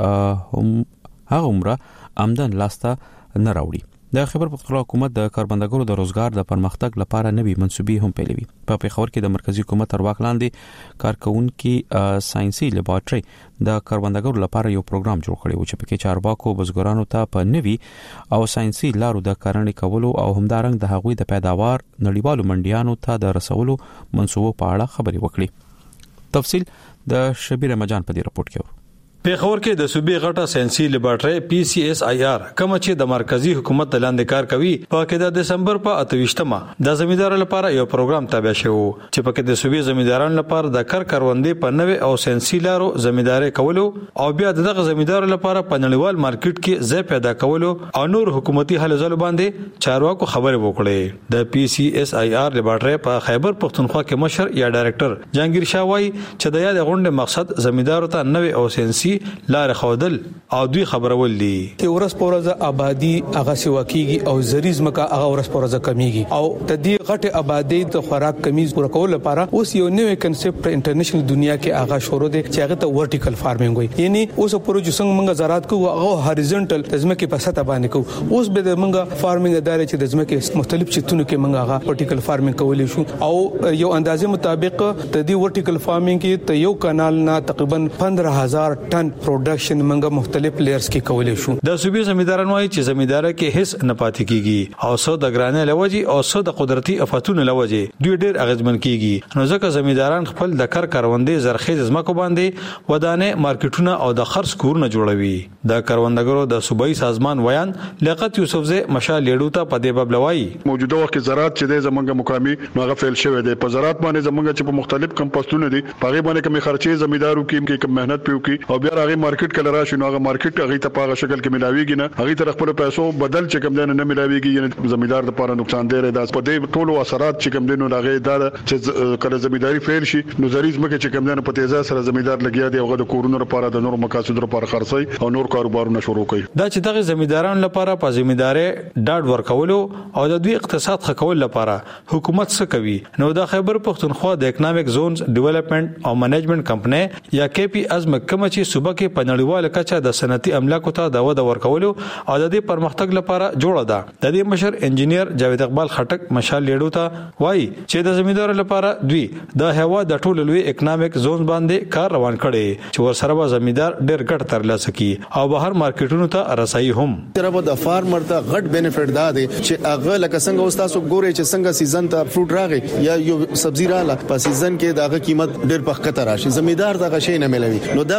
هم هغه عمره آمدن لاسته نه راوړي. د خیبر پختونخوا حکومت د کروندګرو د روزګار د پرمختګ لپاره نوي منصوبې هم پیلوي. په پیښور کې د مرکزی حکومت تر واک لاندې کارکونکو ساينسي لیبارټري د کروندګرو لپاره یو پروګرام جوړ کړی و چې پکې چارواکو بزګرانو ته په نوي او ساينسي لارو د کرنې کولو او همدارنګ د هغوی د پیداوار نړیوالو منډیانو ته د رسولو منصوبو په اړه خبرې وکړي. تفصیل د شبیر مجان په دې رپورت کې. پیښور کې د صوبې غټه ساينسي لیبارټري پی سی ایس آی آر کوم چې د مرکزی حکومت لاندې کار کوي په کې د دسمبر په اتویشتمه د زمیندارانو لپاره یو پروګرام تابع شو چې په کې د صوبې زمیندارانو لپاره د کار کروندې په نوې او ساينسي لارو زمینداري کولو او بیا دغه زمیندارانو لپاره په نړیوال مارکیټ کې ځای پیدا کولو او نور حکومتي هلو ځلو باندې چارواکو خبرې وکړې. د پی سی ایس آی آر لیبارټري په خیبر پختونخوا کې مشر یا ډایریکټر جهانگیر شاه وایي چې د یاد غونډې مقصد زمیندارو ته نوې او ساينسي لار خودل او دوی خبرول دي چې ورس پورزه آبادی هغه سیوا کیږي او زریز مکه هغه ورس پورزه کمیږي او د دې غټه آبادی د خوراک کمی پوره کول لپاره اوس یو نوې کنسپټ په انټرنیشنل دنیا کې هغه شروع دي چې هغه ته ورټیکل فارمینګ وایي. یعنی اوس پروژه څنګه موږ زراعت کوو هغه هاریزونټل د ځمکې په سطح باندې کوو. اوس به د موږ فارمینګ ادارې چې د ځمکې مختلف چتونو کې موږ هغه ورټیکل فارمینګ کولای شو او یو اندازې مطابق د دې ورټیکل فارمینګ کې ته یو کانال نه تقریبا پندرہ هزار ټن پروډکشن منګه مختلف لیئرز کې کولای شو. د صوبې زمیندارانو وايي چې زمیندار کې هیڅ نه پاتې کیږي او څو د ګرانه لوجي او څو د قدرتي آفاتونو لوجي دوی ډېر اغیزمن کیږي. نو ځکه زمینداران خپل د کار کاروندې زرخیز ځمکو باندې ودانه مارکیټونه او د خرڅ کورونه جوړوي. د کاروندګرو د صوبایي سازمان ویان لیاقت یوسفزی مشال لیډو ته په دې باب لوي موجوده وخت زراعت چې د زمونږ مقامي نوغه فعال شوی دی. په زراعت باندې زمونږ چې په مختلف کمپوسټونه دي پاره باندې کوم خرچې زمیندارو کې کوم مهنت پیو کی او بیا هغه مارکیټ کله راشي نو هغه مارکیټ هغه ته په شکل کې ملاويږي نه هغه تر خپل پیسو بدل چې کوم نه ملاويږي یعنی زمیندار د لپاره نقصان دی. دا په دې ټولو اثرات چې کوم دینو هغه دا چې کله زمینداری فعال شي نو زریز مکه چې کوم نه په تیزه سره زمیندار لګیا دی هغه د کورونو لپاره د نور مقاصد لپاره خرڅي او نور کاروبارونه شروع کوي. دا چې دغه زمیندارانو لپاره په زمینداري ډاډ ورکولو او د دوی اقتصاد خکول لپاره حکومت څه کوي نو د خیبر پختونخوا د اکونومیک زونز ډیولپمنٹ او منیجمنت کمپنی یا کې پی ازم کوم چې صوبه کې په نړیواله کچه د صنعتي املاکو ته د وده ورکولو او د دې پرمختګ لپاره جوړه ده. د دې مشر انجینیر جاوید اقبال خټک مشال لیډو ته وایي چې د زمیندار لپاره دوی د هوا د ټولو لوی اکونومیک زون باندې کار روان کړي چې ور سره به زمیندار ډېر ګټ ترلاسه کړي او بهر مارکیټونو ته رسایي هم. تربه د فارمر ته غټ بینیفټ دا دی چې هغه لکه څنګه اوس تاسو ګورئ چې څنګه سیزن ته فروټ راغی یا یو سبزی رااله په سیزن کې دغه قیمت ډېر پخکته راشي زمیندار دغه شی نه ملوي نو دا به ستا په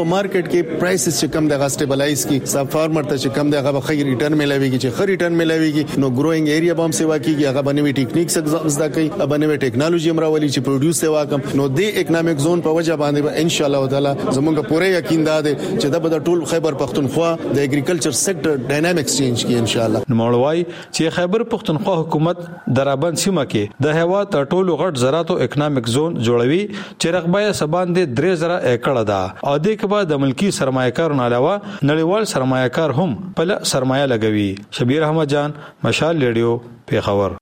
په مارکیټ کې پرایسز چې کم د سټیبلایز کی سب فارمر ته چې کم د هغه خیر ریټرن ملويږي چې خیر ریټرن ملويږي نو ګروینګ ایریا به هم سیوا کیږي هغه باندې ټیکنیک زده کوي باندې ټیکنالوژي امراولي چې پروډوس سیوا کم نو د اکونومیک زون په وجه باندې ان شاء الله تعالی زموږ پوره یقین ده چې د ټول خیبر پختونخوا د اګریکلچر سېکټر ډاینامیکس چینج کی ان شاء الله. نوموړی چې خیبر پختونخوا حکومت درابند سیمه کې د هوا تر ټولو غټ زراعتو اکونومیک زون جوړوي چې رقبه سبان د درې زره ایکړه ده او د کبا د ملکی سرمایه‌کارانو علاوه نړیوال سرمایه‌کار هم په سرمایه لګوي. شبیر احمد جان، مشال ریډیو، پیښور.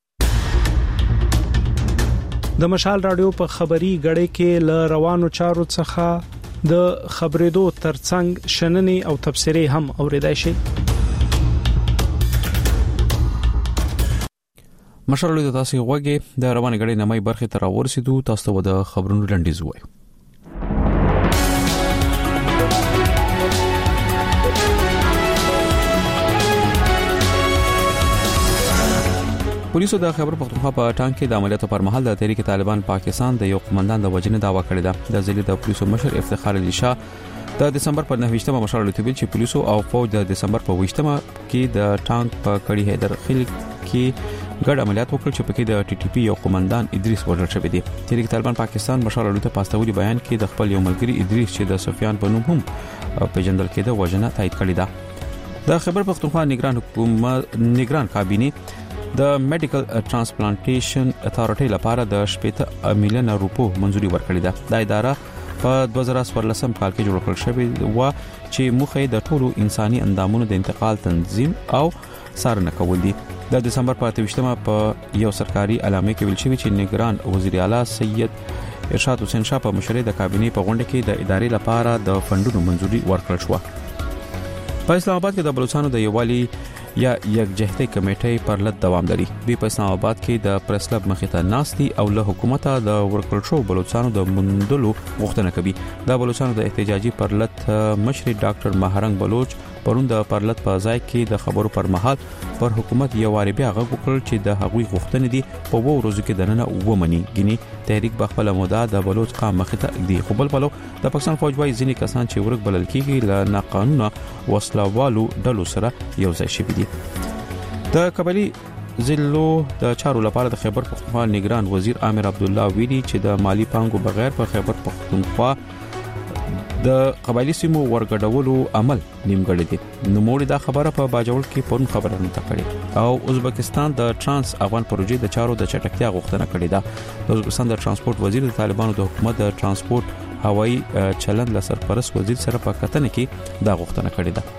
د مشال رادیو په خبري غړې کې ل روانو چارو څخه د خبرېدو ترڅنګ شننې او تبصرې هم اوریدای شي. مشال رادیو تاسو غوږی د روانه غړې نمای برخه تر ورسېدو تاسو د خبرونو لنډیز وای. پولیسو د خیبر پختونخوا په ټانک کې د عملیاتو پر مهال د تحریک طالبان پاکستان د یو قومندان د وژنې دعوا کړې ده. د ځلې د پولیسو مشر افتخار علي شاه د دسمبر په نهه مشال لټوبل چې پولیسو او فوج د دسمبر په ویشتمه کې د ټانک په کړي حیدر خیل کې ګډ عملیات وکړ چې پکې د ټي ټي پی یو قومندان ادریس وژل شوی دی. تحریک طالبان پاکستان مشال لټه پاستوري بیان کې د خپل یو ملګری ادریس چې د سفیان په نوم هم پیژندل کېده وژنه تایید کړې ده. د خیبر پختونخوا نگران حکومت نگران کابینه د میډیکل ترانسپلانټیشن اتھارټي لپاره د شپږ میلیون روپو منځوري ورکړې ده. د اداره په دوه زره څوارلسم کال کې جوړ کړل شوی و چې مخه د ټولو انساني اندامونو د انتقال تنظیم او څارنه کول دي. د دسمبر په اتهشتمه په یو سرکاري اعلامیه کې ویل شوی چې نگران وزیر اعلی سید ارشاد حسین شاه په مشرۍ د کابینې په غونډه کې د ادارې لپاره د فندونو منځوري ورکړل شو. په اسلام آباد کې د بلوچستان د یووالي یا یکجهتۍ کمیټې پر لټ دوام لري. دوی په اسلام آباد کې د پریس کلب مخې ته ناستي او له حکومت د ورکړل شو بلوچستان د مندلو غوښتنه کوي. د بلوچستان د احتجاجي پر لټ مشر ډاکټر ماهرنګ بلوچ پرون د پرلط په ځای کې د خبرو پر مهال پر حکومت یو واری بیا غږ وکړ چې د هغوی غوښتنې دي په وو ورځو کې دننه ومني. ګینی تحریک بخپل موده د بلوچ قام مخې ته دی. خو بل پلو د پاکستان فوج وايي ځینې کسان چې ورک بلل کېږي له ناقانونه وسلوالو ډلو سره یو ځای شوي دي. د قبلي ضلعو د چارو لپاره د خیبر پختونخوا نگران وزیر عامر عبد الله ویلي چې د مالی پانګو بغیر په خیبر پختونخوا د قبایلی سیمو ورګډولو عمل نیمګړی دی. نو موږ دا خبره په باجوړ کې پرون خبره نه کړې او ازبکستان د ترانس افغان پروژې د چارو د چټکتیا غوښتنه کړې ده. د ازبکستان د ترانسپورت وزیر د طالبانو د حکومت د ترانسپورت هوایي چلند له سرپرست وزیر سره په کتنه کې دا غوښتنه کړې ده.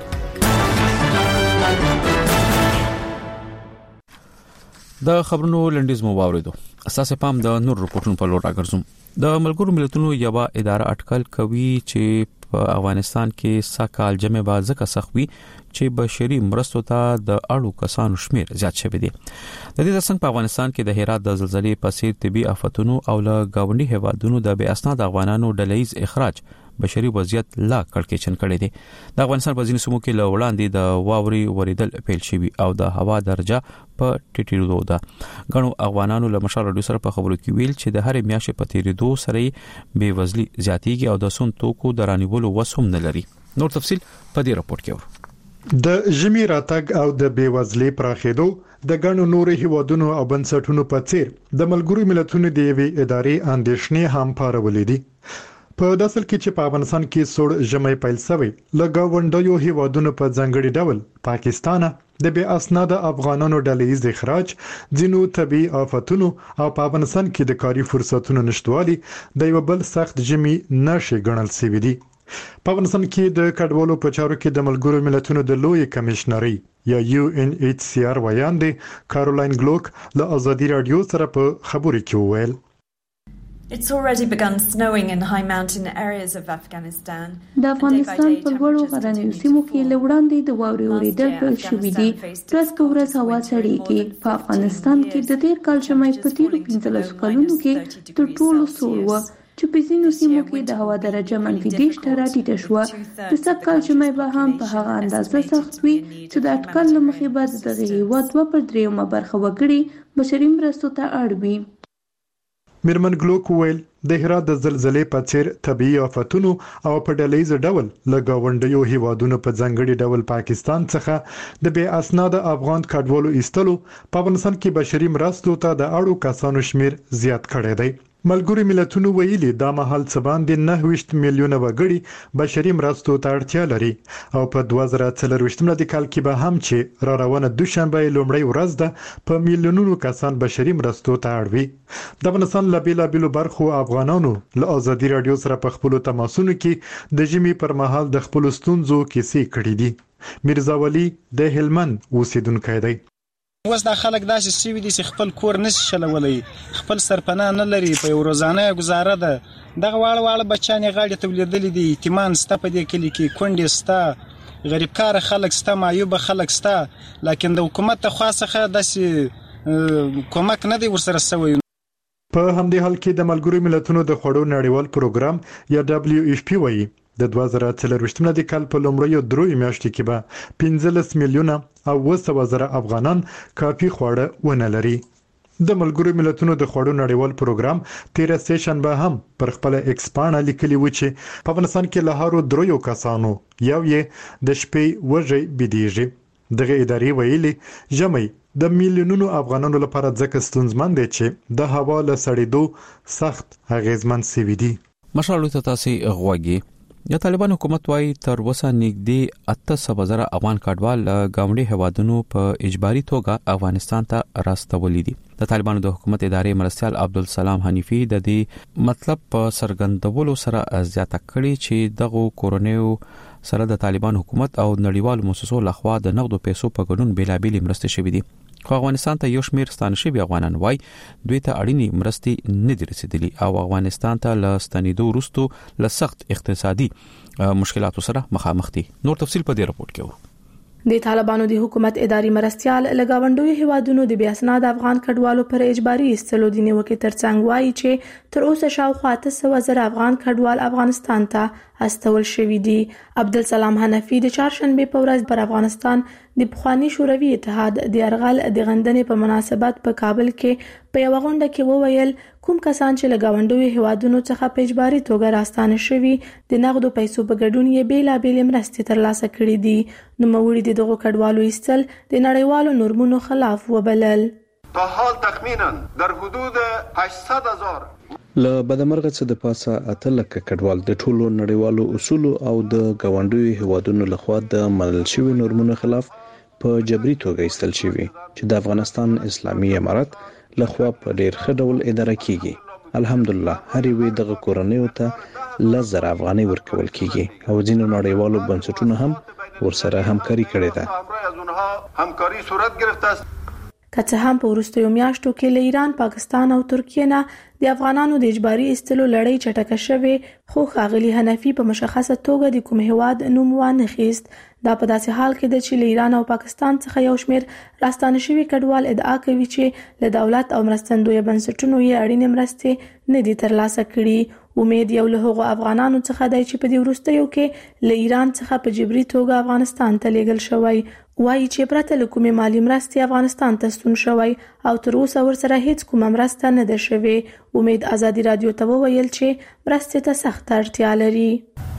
د خبرونو لنډیز مو واوریدو. اساس پام د نور رپورټونو په لور راګرځم. د ملګرو ملتونو یو اداره اټکل کوي چې په افغانستان کې ساکال جمع بازه سخوي چې بشري مرستو ته د اړو کسانو شمیر زیات شوی دی. د دې څنګه په افغانستان کې د هرات د زلزلې په څیر طبي آفتونو او له گاونډي هیوادونو د بې اسناد افغانانو ډلهیز اخراج بشري وضعیت لا کړکېچن کړی دی. د افغانستان په ځینو سیمو کې له وړاندې د واوري وریدل پیل شوی او د هوا درجه په ټیټېدو ده. غنو افغانانو له مشال رادیو سره په خبرو کې ویل چې د هرې میاشتې په تیریدو سره بې وزلي زیاتېږي او د سون توکو د رانیولو وس هم نه لري. نور تفصيل په دې راپورټ کې ورو. د ژمي راتګ او د بېوزلۍ پراخېدو د ګڼو نورو هیوادونو او بنسټونو په څیر د ملګرو ملتونو د یوې ادارې اندېښنې هم پارولې دي. په داسل کې چې په افغانستان کې سوړ ژمي پیل شوی لګاونډیو هیوادونو په ځنګړي ډول پاکستان د بې اسناد افغانانو ډلهیز اخراج ځینو طبي آفتونو او په افغانستان کې د کاري فرصتونو نشټوالي د یو بل سخت ژمي نشي ګڼل شوی دي. په افغانستان کې د کډوالو په چارو کې د ملګرو ملتونو د لوی کمشنري یا یو ان ایچ سی آر ویاندې کارولاین ګلوک له ازادي رادیو سره په خبرو کې وویل It's already begun snowing in high mountain areas of Afghanistan. د افغانستان په لوړو غرنیو سیمو کې له وړاندې د واورې اورېدل پیل شوي دي. ورځ په ورځ هوا سړېږي. په افغانستان کې د تېر کال ژمی په تېرو پنځلسو کلونو کې تر ټولو سوړ و چې په ځینو سیمو کې د هوا درجه منفي دېرش ته راټیټه شوه. د سږ کال ژمی به هم په هغه اندازه سخت وي چې د اټکل له مخې به د دغه هېواد دوه پر درېیمه برخه وګړي بشري مرستو ته اړ وي. میرمن ګلوک ویل د هرات د زلزلې په څیر طبيعي آفتونو او په ډلهیز ډول له گاونډیو هیوادونو په ځانګړي ډول پاکستان څخه د بې اسناد افغان کډوالو ایستلو په افغانستان کې بشري مرستو ته د اړو کسانو شمیر زیات کړی دی. ملګري ملتونو ویلي دا مهال څه باندې نه ویشت میلیونه وګړي بشري مرستو ته اړتیا لري او په دوه زره څلور د کال کې به هم چې را روانه دوشنبه لومړی ورځ ده په میلیونونو کسان بشري مرستو ته اړوي. د افغانستان له بیلابیلو برخو افغانانو له ازادي رادیو سره په خپلو تماسونو کې د ژمي پر مهال د خپلو ستونزو کیسې کړې دي. میرزا ولی د هلمند اوسیدونکی دی. اوس دا خلک داسې سوي دي چې خپل کور نشي شلولی، خپل سرپناه نه لري، په یو روزانه گزاره ده. دغه واړه واړه بچیان یې غاړې ته ولیدلي دي، یتیمان سته په دې کلي کې، کونډې سته، غریب کاره خلک سته، معیوبه خلک سته، لکن د حکومت ته خوا څخه داسې کومک نه دی ورسره سوی. په همدې حال کې د ملګرو ملتونو د خوړو نړیوال پروګرام یا دبليو اف پی وایي د دوه زره څلور د کال په لومړیو درو میاشتو کې به پنځلس میلیونه او اوه سوه زره افغانان کافي خواړه ونه لري. د ملګرو ملتونو د خوړو نړیوال پروګرام تیر سه شنبه هم پر خپل ایکس پاڼه لیکلي و چې په افغانستان کې له هارو درو کسانو یو یې د شپې وږي بيدیږي. دغه ادارې ویلي ژمي د میلیونونو افغانانو لپاره ځکه ستونزمن دی چې د هوا له سړېدو سخت اغیزمن سوي دي. مشالو ته تاسو غوږی یا طالبان حکومت وايي تر وسه نږدې اته سوه زره افغان کډوال گاونډي هوادونو په اجباري توګه افغانستان ته راستولي دي. د طالبانو د حکومت ادارې مرستيال عبدالسلام حنیفي د دې مطلب په سرګندولو سره زیاته کړي چې دغه کورونیو سره د طالبان حکومت او نړیوال مؤسسو لخوا د نقدو پیسو په ګډون بیلابېل مرستې شوې دي. خو افغانستان ته یو شمیر ستانشوي افغانان وای دوی ته اړینی مرستې نه دي رسیدلي او افغانستان ته له ستنېدو وروسته له سخت اقتصادي مشکلاتو سره مخامخ دي. نور تفصيل په دې راپورټ کې وو. د طالبانو د حکومت اداري مرستيال لګاونډوي هوادونو د بیا اسناد افغان کډوالو پر اجباري استلو دي نیوکه ترڅنګ وایي چې تر اوسه شاوخوا اته سوه زره افغان کډوال افغانستان ته استول شوی دي. عبدالسلام حنفي د چهارشنبه په ورځ پر افغانستان د پخوانی شوروي اتحاد د يرغل د غندنې په مناسبت په کابل کې په یو غونډه کې وویل کوم کسان چې لګاونډوي هوادونو څخه په اجباري توګه راستانه شوي د نقدو پیسو په ګډون یې بیلابېل مرستې ترلاسه کړې دي. نو موړي دغه کډوالو ایستل د نړیوالو نورمونو خلاف وبلل. په حال تخمینا در حدود هشتصد هزار له بدمرغه څخه د پاسه اته لکه کډوال د ټولو نړیوالو اصول او د گاونډوي هوادونو لخوا د منل شوی نورمونو خلاف په جبري توګه ایستل شوی چې د افغانستان اسلامي امارات لخوا په ډیر ښه ډول اداره کیږي. الحمدلله هر یو دغه کورنیو ته لزر افغاني ورکول کیږي او ځینو نړیوالو بنسټونو هم ورسره همکاري کړې ده. همکاري صورت گرفته است. که څه هم په وروستیو میاشتو کې له ایران، پاکستان او ترکیه نه د افغانانو د اجباري استلو لړۍ چټکه شوې خو ښاغلي حنفي په مشخصه توګه د کوم هیواد نوم وانه خیست. دا په داسې حال کې ده چې له ایران او پاکستان څخه یو شمیر راستانه شوي کډوال ادعا کوي چې له دولت او مرستندوی بنسټونو یې اړینې مرستې نه دي ترلاسه کړي. امید یو له هغو افغانانو څخه دی چې په دې وروستیو کې له ایران څخه په جبري توګه افغانستان ته لیږل شوی. وایي چې پرته له کومې مالي مرستې افغانستان ته ستون شوی او تر اوسه ورسره هیڅ کومه مرسته نه ده شوې. امید ازادي رادیو ته وویل چې مرستې ته سخت اړتیا لري.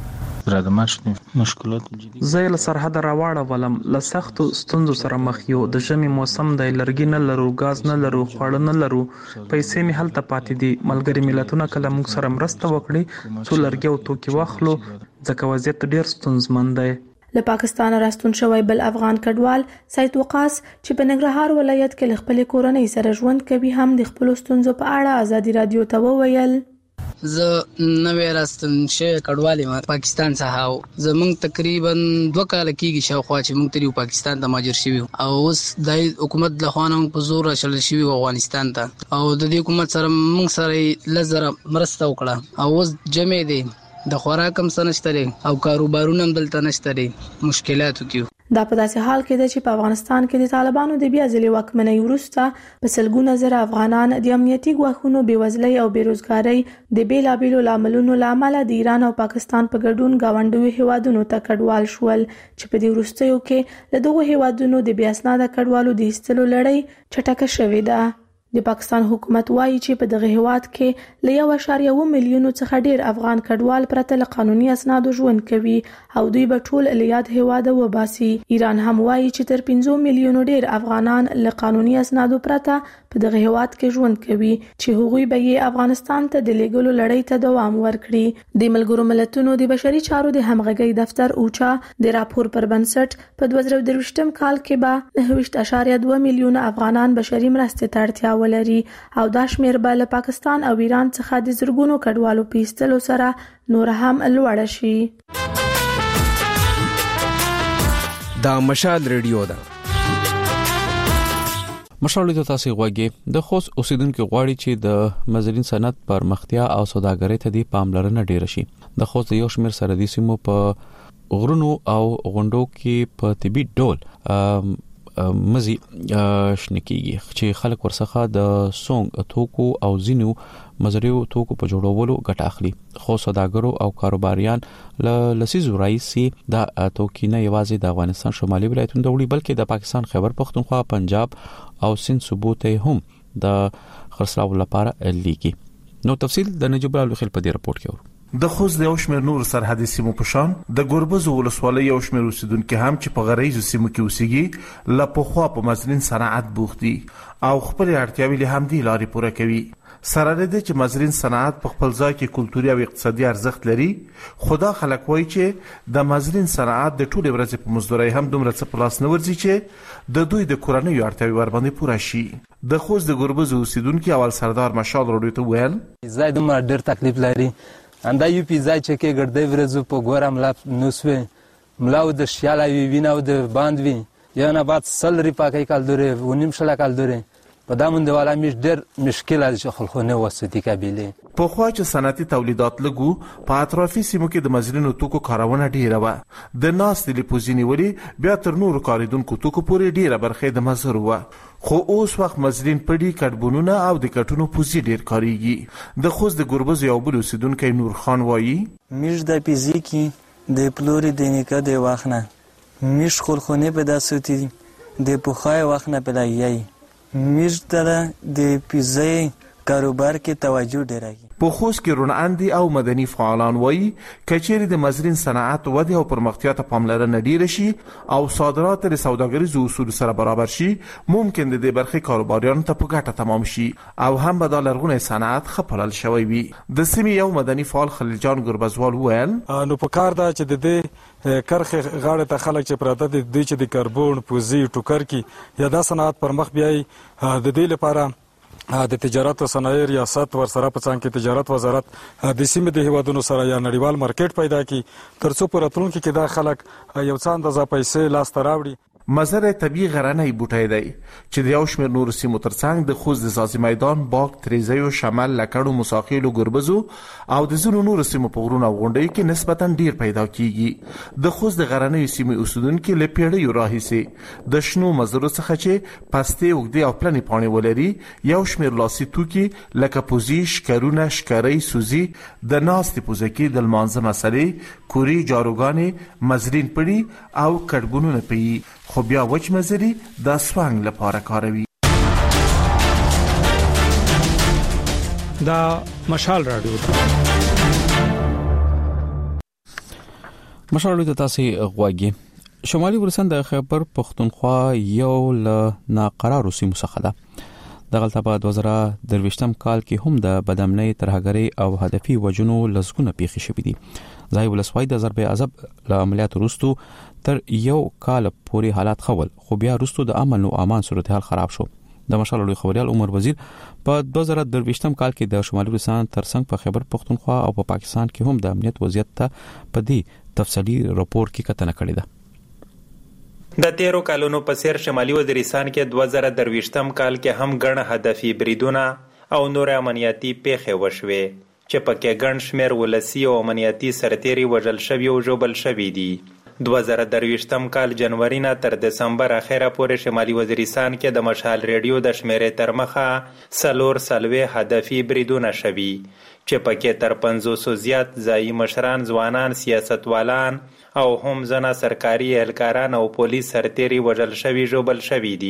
زه له سرحد راواړولم، له سختو ستونزو سره مخ یو. د ژمي موسم دی، لرګي نه لرو، غاز نه لرو، خواړه نه لرو، پیسې مې هلته پاتې دي. ملګري ملتونه کله موږ سره مرسته وکړي څو لرګي او توکي واخلو ځکه وضعیت ډیر ستونزمن دی. له پاکستان راستون شوی بل افغان کډوال سید وقاص چې په ننګرهار ولایت کې له خپل کورنۍ سره ژوند کوي هم د خپل ستونزو په اړه ازادي رادیو ته وویل. زه نوې راستون شوی کډوال یم پاکستان څخه او زمونږ تقریبا دوه کال کېږي شاوخوا چې موږ تر پاکستان ته مهاجر شوي او اوس د حکومت له خوا نه په زور راشل شوي افغانستان ته او د دې حکومت سره موږ سره لس زره مرسته وکړه او اوس جمع دی د خوراک هم څه نشته دی او کاروبارونه هم دلته نشته دی، مشکلاتو کې. دا په داسې حال کې ده چې په افغانستان کې د طالبانو د بیا ځلې واکمنۍ وروسته په سلګونه زره افغانان د امنیتي ګواښونو، بېوزلۍ او بېروزګارۍ د بېلابېلو لاملونو له امله د ایران او پاکستان په ګډون ګاونډیو هیوادونو ته کډوال شول چې په دې وروستیو کې له دغو هیوادونو د بیا اسناده کډوالو د ایستلو لړۍ چټکه شوې ده. د پاکستان حکومت وایي چې په دغه هیواد کې له یو اشاریه اووه میلیونو څخه ډیر افغان کډوال پرته له قانوني اسنادو ژوند کوي او دوی به ټول له یاد هیواده وباسي. ایران هم وایي چې تر پنځه میلیونو ډیر افغانان له قانوني اسنادو پرته په دغه هیواد کې ژوند کوي چې هغوی به یې افغانستان ته د لیږلو لړۍ ته دوام ورکړي. د ملګرو ملتونو د بشري چارو د همغږۍ دفتر اوچا د راپور پر بنسټ په دوه زره درویشتم کال کې به نهه ویشت اشاریه دوه میلیونه افغانان بشري مرستې ته اړتیا ولري او دا شمیر به له پاکستان او ایران څخه د زرګونو کډوالو په ایستلو سره نور هم لوړ شي. دا مشال ریډیو ده. مشال ته تاسو غوږی د خوست اوسیدونکو غواړي چې د مزرین صنعت پرمختیا او سوداګرۍ ته د پاملرنه ډیر شي. د خوست یو شمیر سرحدي سیمو په غرونو او غونډو کې په طبي ډول مزي شنکیږي چې خلک ورڅخه د سونګ توکو او زینو مزریو توکو په جوړولو ګټه اخلي. خو سوداګرو او کاروباریان له لسیزو راځي دا توکي نه یوازې د افغانستان شمالي ولایتونو ته وړي بلکې د پاکستان خیبر پختونخوا، پنجاب او سند صوبو ته هم د خرڅلاو لپاره لیږي. نو تفصیل د نجیب الله خیل په دې راپور کې ورو. د خوست د یو شمیر نور سرحدي سیمو په شان د ګوربز ولسوالۍ یو شمیر اوسیدونکو هم چې په غریزو سیمو کې اوسېږي لا په خوا په مزرین صنعت بوخت دي او خپل اړتیاوې له هم دي لارې پوره کوي. سره دې چې مزرین صنعت په خپل ځای کې کلتوري او اقتصادي ارزښت لري، خدا خلک وایي چې د مزرین صنعت د ټولې ورځې په مزدورۍ هم دومره څه په لاس نه ورځي چې د دوی د کورنیو اړتیاوې ورباندې پوره شي. د خوست د ګوربز اوسیدونکو اول سردار مشال راډیو ته ویل زای دومره ډېر تکلیف لري انده یو پیزای چې کې ګرځي ورځو په ګورم لا نوسوي ملاو د شیاله وی ویناو د باند وی یا نه بعد سلری پاکي کال دوره ونیم شلا کال دوره په دامن دیواله مش ډېر مشکل از خلخونه وسدي قبيله په خوا چې صنعتي تولیدات لګو په اطرافي سیمو کې د مزرینو توکو کارونه ډیره و د ناس د لپوزینی ولی بیا تر نور کاریدونکو توکو پورې ډیره برخه د مزر و خو اوس وخت مزرین پړي کډبونونه او د کټونو پوزي ډیر کاریږي. د خوست د ګوربز یو بل اوسیدونکو نور خان وایي مش د فزیکی د پلوري د نیکه د واخنه مش خلخونه په داسوتی د پوخای واخنه په لایي مش د د پیزای کاروبار کې توجه ډیرایي. په خوست کې روناندي او مدني فعالان وایي کچېری د مزرین صنعت ودی او پرمختیا ته پاملرنه ډیر شي او صادرات د سوداګریزو اصول سره برابر شي، ممکن د دې برخې کاروباریانو ته په ګټه تمام شي او هم به د لرغونی صنعت خپلل شوی وي. د سیمې یو مدني فعال خلیل جان ګربزوال ویل نو په کار دا چې د دې کرخه غاړه ته خلک چې پراته د دې چې د کاربون پوزي ټوکر کې یا د صنعت پر مخ بیاي د دې لپاره د تجارت او صنایع ریاست ورسره په څنګ کې تجارت وزارت د سیمې د هیوادونو سره یا نړیوال مارکیټ پیدا کړي ترڅو په راتلونکي کې دا خلک یو څه اندازه پیسې لاس ته راوړي. مزر طبیعي غرنی بوټی دی چې د یو شمېر نورو سیمو ترڅنګ د خوست د ځاځي میدان، باغ، تریزیو، شمال، لکړو، مساقیلو، ګربزو او د ځینو نورو سیمو په غرونو او غونډیو کې نسبتاً ډیر پیدا کیږي. د خوست د غرنیو سیمې اوسیدونکو له پیړیو راهیسې د شنو مزرو څخه چې پستې، اوږدې او پلنې پاڼې ولري یو شمېر لاسي توکي لکه پوزي، شکرونه، شکرۍ، سوزي، د ناستې پوزکي، د لمانځه مسلې، کوري، جاروګانې، مزرین پړي او کډبونونه پي خو بیا وچ مزري د سوانګ لپاره کاروي. دا مشال رادیو مشال رادیو تاسو غواګي. شمالي ورسند د خیبر پختونخوا یو ل ناقرار سیمو څخه ده. د غلطه په دوه زره درویشتم کال کې هم د بدامنۍ ترهګرۍ او هدفي وجنو لزګونه پیښې شوې دي. ځای ولسوالۍ د ضرب عذاب له عملیات وروسته تر یو کال پورې حالات خول خو بیا وروسته د امن او امان صورتحال خراب شو. د مشال لوی خبريال عمر وزیر په دوه زره درویشتم کال کې د شمالي ورسند ترڅنګ په خیبر پختونخوا او په پا پاکستان کې هم د امنیت وضعیت ته په دې تفصیلي راپور کې کتنه کړې ده. د تیرو کالونو په سیر شمالي وزیرستان کې دوه زره درویشتم کال کې هم ګڼ هدفي بریدونه او نور امنیتي پیښې وشوې چې پکې ګڼ شمېر ولسي او امنیتي سرتیري وژل شوي او ژوبل شوي دي. دوه زره درویشتم کال جنوري نه تر دسمبر اخره پورې شمالي وزیرستان کې د مشال ریډیو د شمیرې تر مخه سلور سلوي هدفي بریدونه شوي چې پکې تر پنځوسو زیات ځایي مشران، ځوانان، سیاستوالان او هم ځنه سرکاري اهلکاران او پولیس سرتیري وژل شوي ژوبل شوي دي.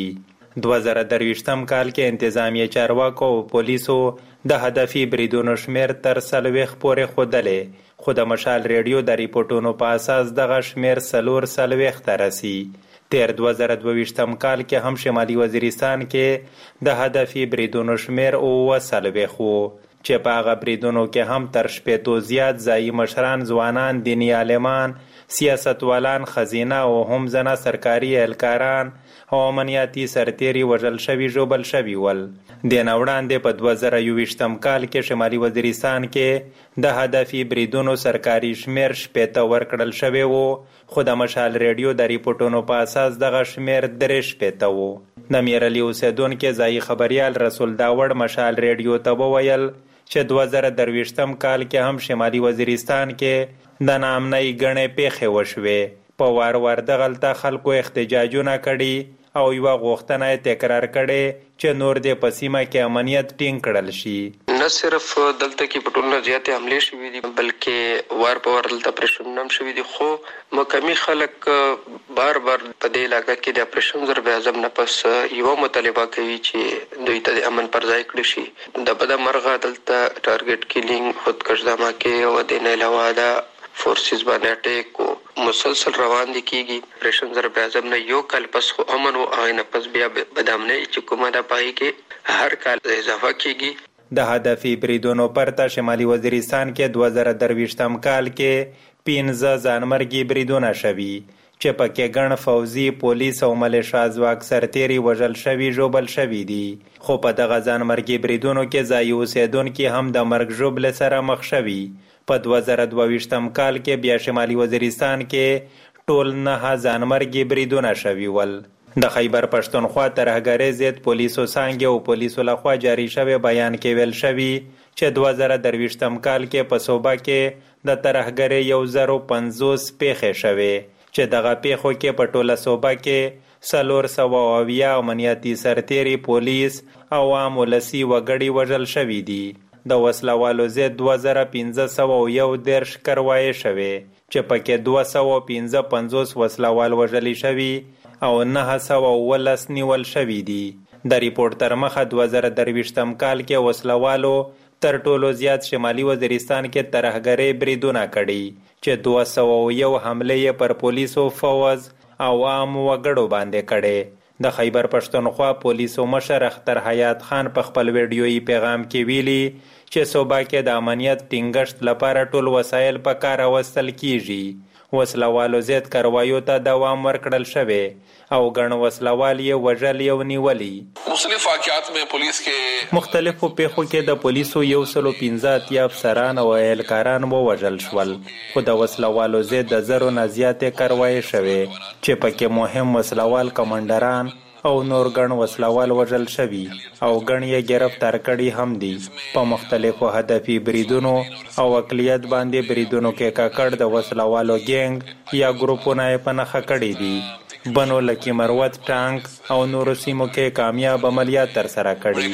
دوه زره درویشتم کال کې انتظامیه چارواکو او پولیسو د هدفي بریدونو شمیر تر څلوېښت پورې ښودلی، خو د مشال ریډیو د ریپورټونو په اساس دغه شمیر څلور څلوېښت ته رسي. تیر دوه زره دوه ویشتم کال کې هم شمالي وزیرستان کې د هدفي بریدونو شمیر اووه څلوېښت و، چې په هغه بریدونو کې هم تر شپېتو زیات ځایي مشران، ځوانان، دیني عالمان، سیاستوالان، خزینه او هم ځنه سرکاري اهلکاران او امنیتي سرتیري وژل شوي ژوبل شوي ول. دې نه وړاندې په دوه زره یوویشتم کال کې شمالي وزیرستان کې د هدفي بریدونو سرکاري شمیر شپېته ورکړل شوی و، خو د مشال ریډیو د ریپورټونو په اساس دغه شمیر درې شپېته و. د میرلي اوسیدونکي ځایي خبریال رسول داوړ مشال ریډیو ته وویل چې دوه زره درویشتم کال کې هم شمالي وزیرستان کې د ناامنۍ ګڼې پیښې وشوې. په وار وار دغلته خلکو احتجاجونه کړي او یوه غوښتنه یې تکرار کړې چې نور دې په سیمه کې امنیت ټینګ کړل شي. نه صرف دلته کې په ټولنه زیاتې حملې شوي دي، بلکې وار په وار دلته اپریشنونه هم شوي دي، خو مقامي خلک بار بار په دې علاقه کې د اپریشن ضرب اعظم نه پس یوه مطالبه کوي چې دوی ته د امن پر ځای کړی شي. د بده مرغه دلته ټارګټ کیلینګ، خودکش دھماکې او د نه علاوه د فورسز باندې اٹیک مسلسل روان دي کیږي. اپریشن ضرب اعظم نه یو کال پس خو امن او آینه پس بیا بدامنۍ چې کومه ده پای کې هر کال اضافه کیږي. د هدفي بریدونو پرته شمالي وزیرستان کې دوه زره درویشتم کال کې پنځه ځانمرګي بریدونه شوي، چې پکې ګڼ فوزي، پولیس او ملیشا ځواک سرتیري وژل شوي ژوبل شوي دي. خو په دغه ځانمرګي بریدونو کې ځایي اوسیدونکي هم د مرګ ژوبلې سره مخ شوي. په دوه زره دوه ویشتم کال کې بیا شمالي وزیرستان کې ټول نهه ځانمرګي بریدونه شوي ول. د خیبر پښتونخوا ترهګرۍ ضد پولیسو څانګې او پولیسو لخوا جاري شوی بیان کې ویل شوي چې دوه زره درویشتم کال کې په صوبه کې د ترهګرۍ یو زر پنځوس پیښې شوې، چې دغه پیښو کې په ټوله صوبه کې څلور سوه اویا امنیتي سرتیري، پولیس او عام ولسي وګړي وژل شوي دي. د وسلوالو ضد دوه زره پنځه سوه یو دېرش کروایې شوې، چې پکې دوه سوه پنځه پنځوس وسلوال وژلي شوي او نهه سوه اوولس نیول شوي دي. د ریپورټ تر مخه دوه زره درویشتم کال کې وسلوالو تر ټولو زیات شمالي وزیرستان کې ترهګرۍ بریدونه کړي، چې دوه سوه یو حملې یې پر پولیسو، فوز او عام وګړو باندې کړي. د خیبر پښتونخوا پولیسو مشر اختر حیات خان په خپل ویډیویي پیغام کې ویلي چې صوبه کې د امنیت ټینګښت لپاره ټول وسایل په کار راوستل کیږي. وسلوالو ضد کاروایو ته دوام ورکړل شوی او ګڼ وسلوال یې وژلي او نیولي. مختلف واقعات میں پولیس کې مختلفو پیښو کې د پولیسو یو سلو پنځه اتیا افسران او اهلکاران ووژل شول، خو د وسلوالو ضد د زرو نه زیاتې کاروایې شوې، چې پکې مهم وسلوال کمانډران او نور ګڼ وسلوال وژل شوي او ګڼ یې گرفتار کړي هم دي. په مختلفو هدفي بریدونو او اقلیت باندې بریدونو کې کاکړ د وسلوالو ګینګ یا ګروپونه یې په نښه کړي دي. بنو لکی مروت، ټانک او نورو سیمو کې کامیاب عملیات ترسره کړي.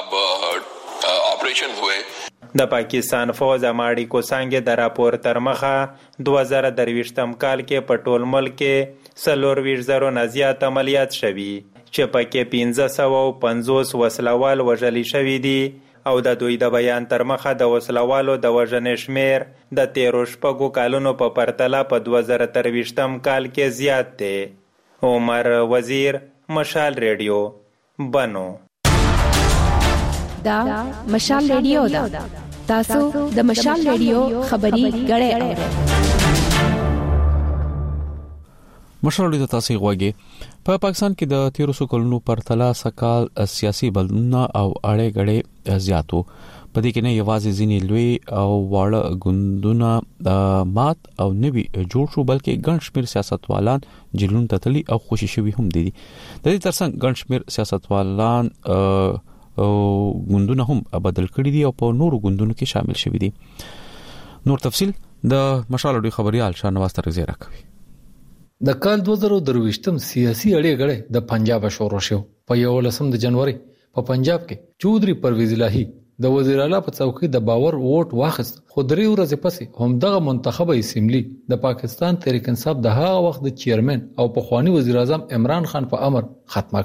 کامیاب آپریشن ہوئے. د پاکستان فوج اماړیکو څانګې د راپور تر مخه دوه زره درویشتم کال کې په ټول ملک کې څلورویشت زرو نه زیات عملیات شوي، چې پکې پنځه سوه پنځوس وسلوال وژلي شوي دي او د دوی د بیان تر مخه د وسلوالو د وژنې شمیر د تیرو شپږو کالونو په پرتله په دوه زره درویشتم کال کې زیات دی. عمر وزیر، مشال ریډیو، بنو. دا مشال ریډیو دا تاسو د مشال ریډیو خبري غړې اورئ. مشال ریډیو تاسو غوږی په پاکستان کې د تیرو سو کلونو پرتله سکال سیاسي بدلونونه او اړې غړې زیاتو. په دې کې نه یوازې ځینې لوی او واړه ګوندونه مات او نوي جوړ شو، بلکې ګڼ شمېر سیاستوالان جیلونو ته تللي او خوشي شوي هم دي. د دې ترڅنګ ګڼ شمېر سیاستوالان او ګوندونه هم بدل کړي دي او په نورو ګوندونو کې شامل شوي دي. نور تفصيل د مشال ریډیو خبريال شاهنواز ترغزی راکوي. د کال دوه زره درویشتم سیاسي اړې غړې د پنجاب شروع شو. په یولسم د جنوري په پنجاب کې چودري پرویز الهی د وزیر اعلی په څوکۍ د باور ووټ واخیست، خو درې ورځې پسې همدغه منتخبه اسمبلی د پاکستان تحریک انصاف د هغه وخت د چیرمن او پخوانی وزیر اعظم عمران خان په امر ختمه کړه.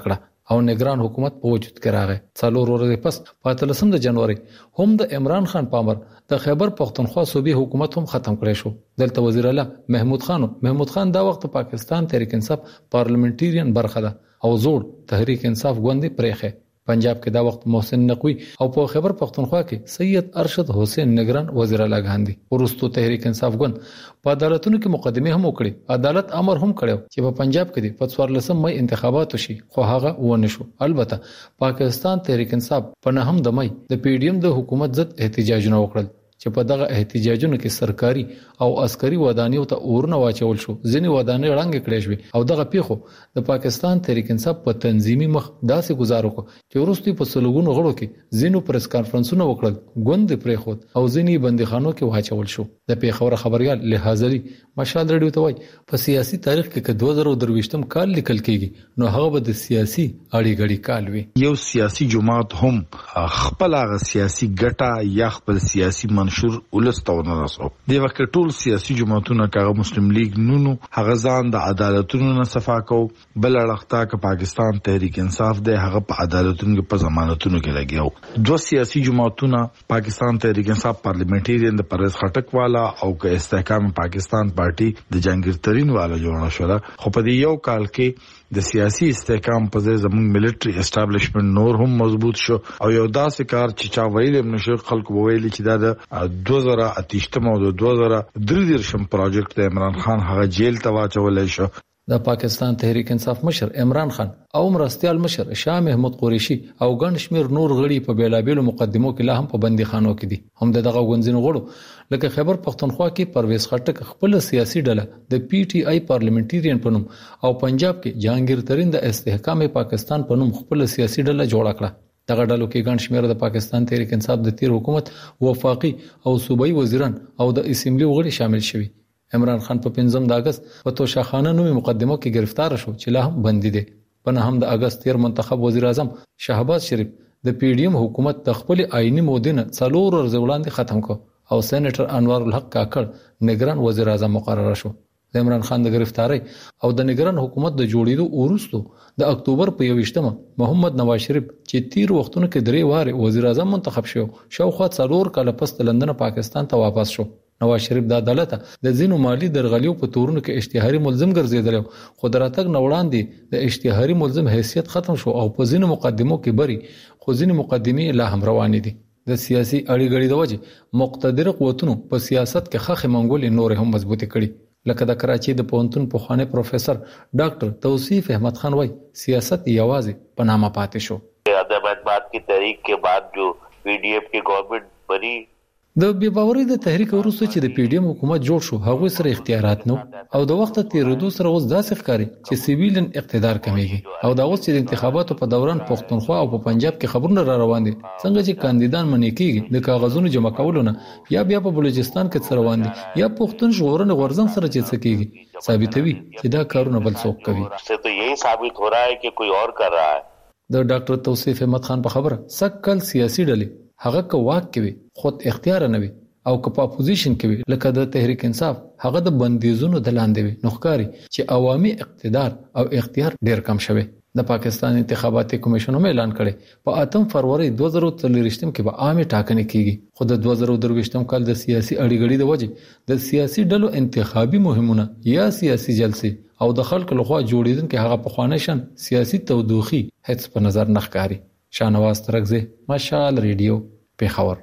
او نگران حکومت په وجود کې راغی. څلور ورځې پس په اتلسم د جنوري هم د عمران خان پامر د خیبر پختونخوا صوبې حکومت هم ختم کړی شو. دلته وزیر اعلی محمود خان محمود خان دا وخت پاکستان تحریک انصاف پارلیمنټریان برخه ده او زوړ تحریک انصاف ګوندې پرېخه. پنجاب کې دا وخت محسن نقوی او په خیبر پختونخوا کې سید ارشد حسین نگران وزیر اعلی غاندي. ورستو تحریک انصاف ګوند په عدالتونو کې مقدمه هم وکړي. عدالت امر هم کړو چې په پنجاب کې د څوارلسم مې انتخابات وشي خو هغه ونه شو. البته پاکستان تحریک انصاف په نهم د مې د پی ډی ایم د حکومت ضد احتجاجونه وکړل چې په دغه احتجاجونو کې سرکاري او عسکري ودانیو ته اورنه واچول شو. ځینې ودانۍ ړنګ کړې شوې او دغه پیښو د پاکستان تحریک انصاف په تنظیمي مخ داسې گزارو کو چې وروستي په سلوګونو غړو کې ځینو پریس کانفرنسونه وکړل، ګوند پرې خود او ځینې بندیخانو کې واچول شو. د پیښور خبريال لحاظري مشال رادیو ته وایي په سیاسي تاریخ کې که دوه زره درویشتم کال لیکل کېږي نو هغه به د سیاسي اړې غړي کال وي. یو سیاسي جماعت هم خپل هغه سیاسي ګټه یا خپل سیاسي منشور ولستونه راسو. دی وخت ټول سیاسي جماعتونه کاغه مسلم لیگ نونو هغه ځان د عدالتونو نه صفا کو، بل اړختا ک پاکستان تحریک انصاف د هغه په عدالتونو کې په ضمانتونو کې لګیاو. دوه سیاسي جماعتونه پاکستان تحریک انصاف پارلیمنټریان د پرز خټک والا او ک استحکام پاکستان پارټي د جنگیر ترين والا جوړه شوه. خو په دې یو کال کې د سیاسي استحکام په ځای زموږ ملټري اسټابلیشمنت نور هم مضبوط شو او یو داسې کار چې چا ویل نشو خلکو ویل چې دا د دوه زره اتهشتم او د دوه زره درې پروجیکټ د عمران خان هغه جیل ته واچول شو. د پاکستان تحریک انصاف مشر عمران خان او مرستيال مشر شاه محمود قریشي او ګڼ شمیر نور غړي په بیلابېلو مقدمو کې لا هم په بنديخانو کې دي. هم دغه غونځینو غړو لکه خیبر پختونخوا کې پرویز خټک خپل سیاسي ډله د پی ټی آی پارلیمنټریان په نوم او پنجاب کې جهانگیر ترين د استحکام پاکستان په نوم خپل سیاسي ډله جوړه کړه. دغه ډلو کې ګڼ شمیر د پاکستان تحریک انصاف د تیر حکومت وفاقي او صوبایي وزیران او د اسمبلی غړي شامل شوي. عمران خان په پنځم د اگست په توشاخانه نومي مقدمو کې گرفتار شو چې لا هم بندي دي. په نهم د اگست تیر منتخب وزیر اعظم شهباز شریف د پی ډی ایم حکومت د خپل آئینی مودینه څلور ورځې وړاندې ختم کو او سېنیټر انوار الحق کاکړ نگران وزیر اعظم مقرر شو. د عمران خان د گرفتاری او د نگران حکومت د جوړېدو وروسته د اکتوبر په یوویشتمه محمد نواز شریف چې تیر وختونو کې درې واره وزیر اعظم منتخب شو شاوخوا څلور کاله پس د لندن پاکستان ته واپس شو. نواز شریف د عدالت د زینو مالی درغلیو په تورونو کې اشتهاري ملزم ګرځیدل خو دراتګ نوړاندې د اشتهاري ملزم حیثیت ختم شو او په زینو مقدمو کې بری خو زینو مقدمې لا هم روانې دي. د سیاسي اړې غړي د وجه مقتدر قوتونو په سیاست کې خخ منګولې نور هم مضبوطی کړي. لکه د کراچي د پوهنتون پوخانه پروفیسور ډاکټر توصیف احمد خان وای سیاست یوازې په نامه پاتې شو. ادبیات کی تحریک کے بعد جو پی ڈی ایف کی گورنمنٹ بری د بې باورۍ د تحریک وروسته چې د پی ډی ایم حکومت جوړ شو هغه سره اختیارات نو او د وخت تیرېدو سره اوس داسې ښکاري چې سیویلن اقتدار کمیږي او دا اوس چې د انتخاباتو په دوران پښتونخوا او په پنجاب کې خبرونه را روان دي څنګه چې کاندیدان منې کېږي د کاغذونو جمع کولونه یا بیا په بلوچستان کې څه روان دي یا پښتون ژغورنې غورځنګ سره چې څه کېږي ثابتوي چې دا کارونه بل څوک کوي. تو یہی ثابت ہو رہا ہے کہ کوئی اور کر رہا ہے. د ډاکټر توصیف احمد خان په خبره سکل سیاسي ډلې هغه کو واک کوي خود اختیار نه وي او که په اپوزیشن کې وي لکه د تحریک انصاف هغه د بندیزونو د لاندې وي نو ښکاري چې عوامي اقتدار او اختیار ډیر کم شوی. د پاکستان انتخاباتي کمیشن هم اعلان کړي په اتم فروری دوه زره څلوېښتم کې به عامه ټاکنې کیږي خو د دوه زره درویشتم کال د سیاسي اړیګړې د وجه د سیاسي ډلو انتخابي مهمونه یا سیاسي جلسې او د خلکو لخوا جوړیدونکو هغه په خوانشن سیاسي تودوخي هیڅ په نظر نه ښکاري. شاهنواز ترکزه مشال ریډیو پیښور.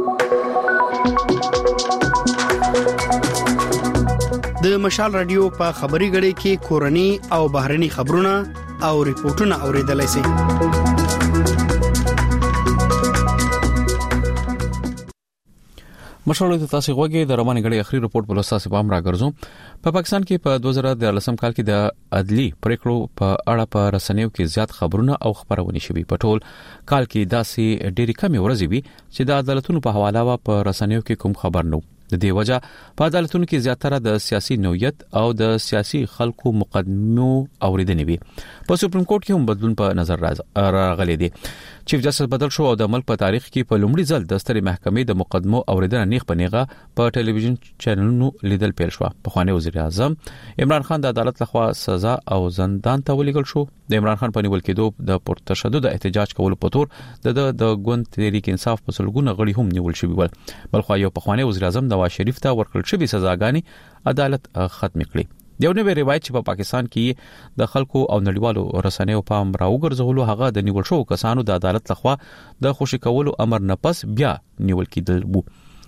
د مشال رادیو په خبري غړي کې کورني او بهرني خبرونه او ریپورتونه اوریدلای شئ. مشال د تاسو غوږی د رواني غړي اخري ریپورت بل اساس په امر راګرځو. په پاکستان کې په دوه زره ديارلسم کال کې د عدلي پریکړو په اړه په رسنیو کې زیات خبرونه او خبرونه شوي. په ټول کال کې داسې ډېری کمی ورځې وي چې د عدالتونو په حواله وا په رسنیو کې کوم خبر نو. د دې وجه په عدالتونو کې زیاتره د سیاسي نوعیت او د سیاسي خلکو مقدمو اوریدنې وي. په سپریم کورټ کې هم بدلون په نظر راغلی دی. چیف جسټس بدل شو او د ملک په تاریخ کې په لومړي ځل د سترې محکمې د مقدمو اوریدنه نیغ په نیغه په ټلویزیون چینلونو لیدل پیل شو. په خوانی وزیر اعظم عمران خان د عدالت لخوا سزا او زندان ته ولېږل شو. د عمران خان په نیول کېدو د پرتشدد احتجاج کولو په تور د د ګوند تحریک انصاف په سلګونه غړي هم نیول شوی ول. بلخو یو په خوانی وزیر اعظم نواز شریف ته ورکړل شوی سزاګانی عدالت ختم کړي. یو نوې روایت چې په پا پاکستان کې د خلکو او نړیوالو رسنیو پام راوګرځولو هغه د نیول شو کسانو د عدالت لخوا د خوشی کولو امر نه پس بیا نیول کېدل وو.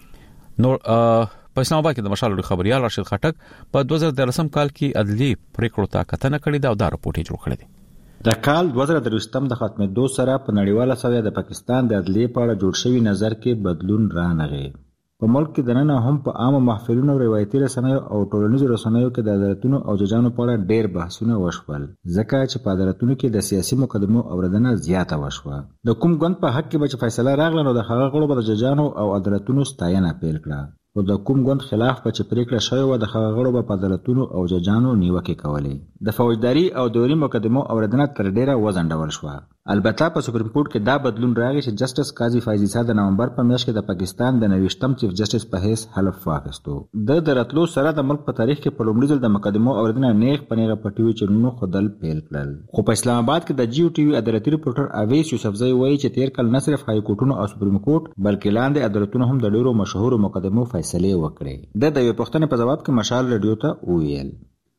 نو په اسلام آباد کې د مشال خبريال راشد خټک په دوه زره دولسم کال کې عدلي پریکړو ته کتنه کړې ده او دا راپورټ جوړ کړی دی. د کال دوه زره درویشتم د ختمېدو سره په نړیواله سویه د پاکستان د عدلي په اړه جوړ شوی نظر کې بدلون رانغی. په ملک کې د نن هم په عامه محفلونو روایتي رسنیو او ټولنیزو رسنیو کې د عدالتونو او ججانو په اړه ډېر بحثونه وشول ځکه چې په عدالتونو کې د سیاسي مقدمو اوریدنه زیاته وشوه. د کوم ګوند په حق کې به فیصله راغله نو د هغه غړو به د ججانو او عدالتونو ستاینه پیل کړه او د کوم ګوند خلاف به چې پریکړه شوې وه د هغه غړو به په عدالتونو او ججانو نیوکې کولې. د فوجداري او دوري مقدمو اوریدنه تر ډېره وځنډول شوه. البته په سپریم کورټ کې دا بدلون راغی چې جسټس قاضي فایز عیسی د نومبر په میاشت کې د پاکستان د نوښتم چیف جسټس په حیث حلف واخیستو. د درتلو سره د ملک په تاریخ کې په لومړي ځل د مقدمو اوریدنه نیغ په نیغه په ټي وي چینلونو خودل پیل کړل. خو په اسلام آباد کې د جیو ټي وي عدالتي ریپورټر اویس یوسفزئی وایي چې تیر کال نه صرف های کورټونو او سپریم کورټ بلکې لاندې عدالتونو هم د ډیرو مشهورو مقدمو فیصلې وکړې. د د یو پښتنې په جواب کې مشال رادیو ته وویل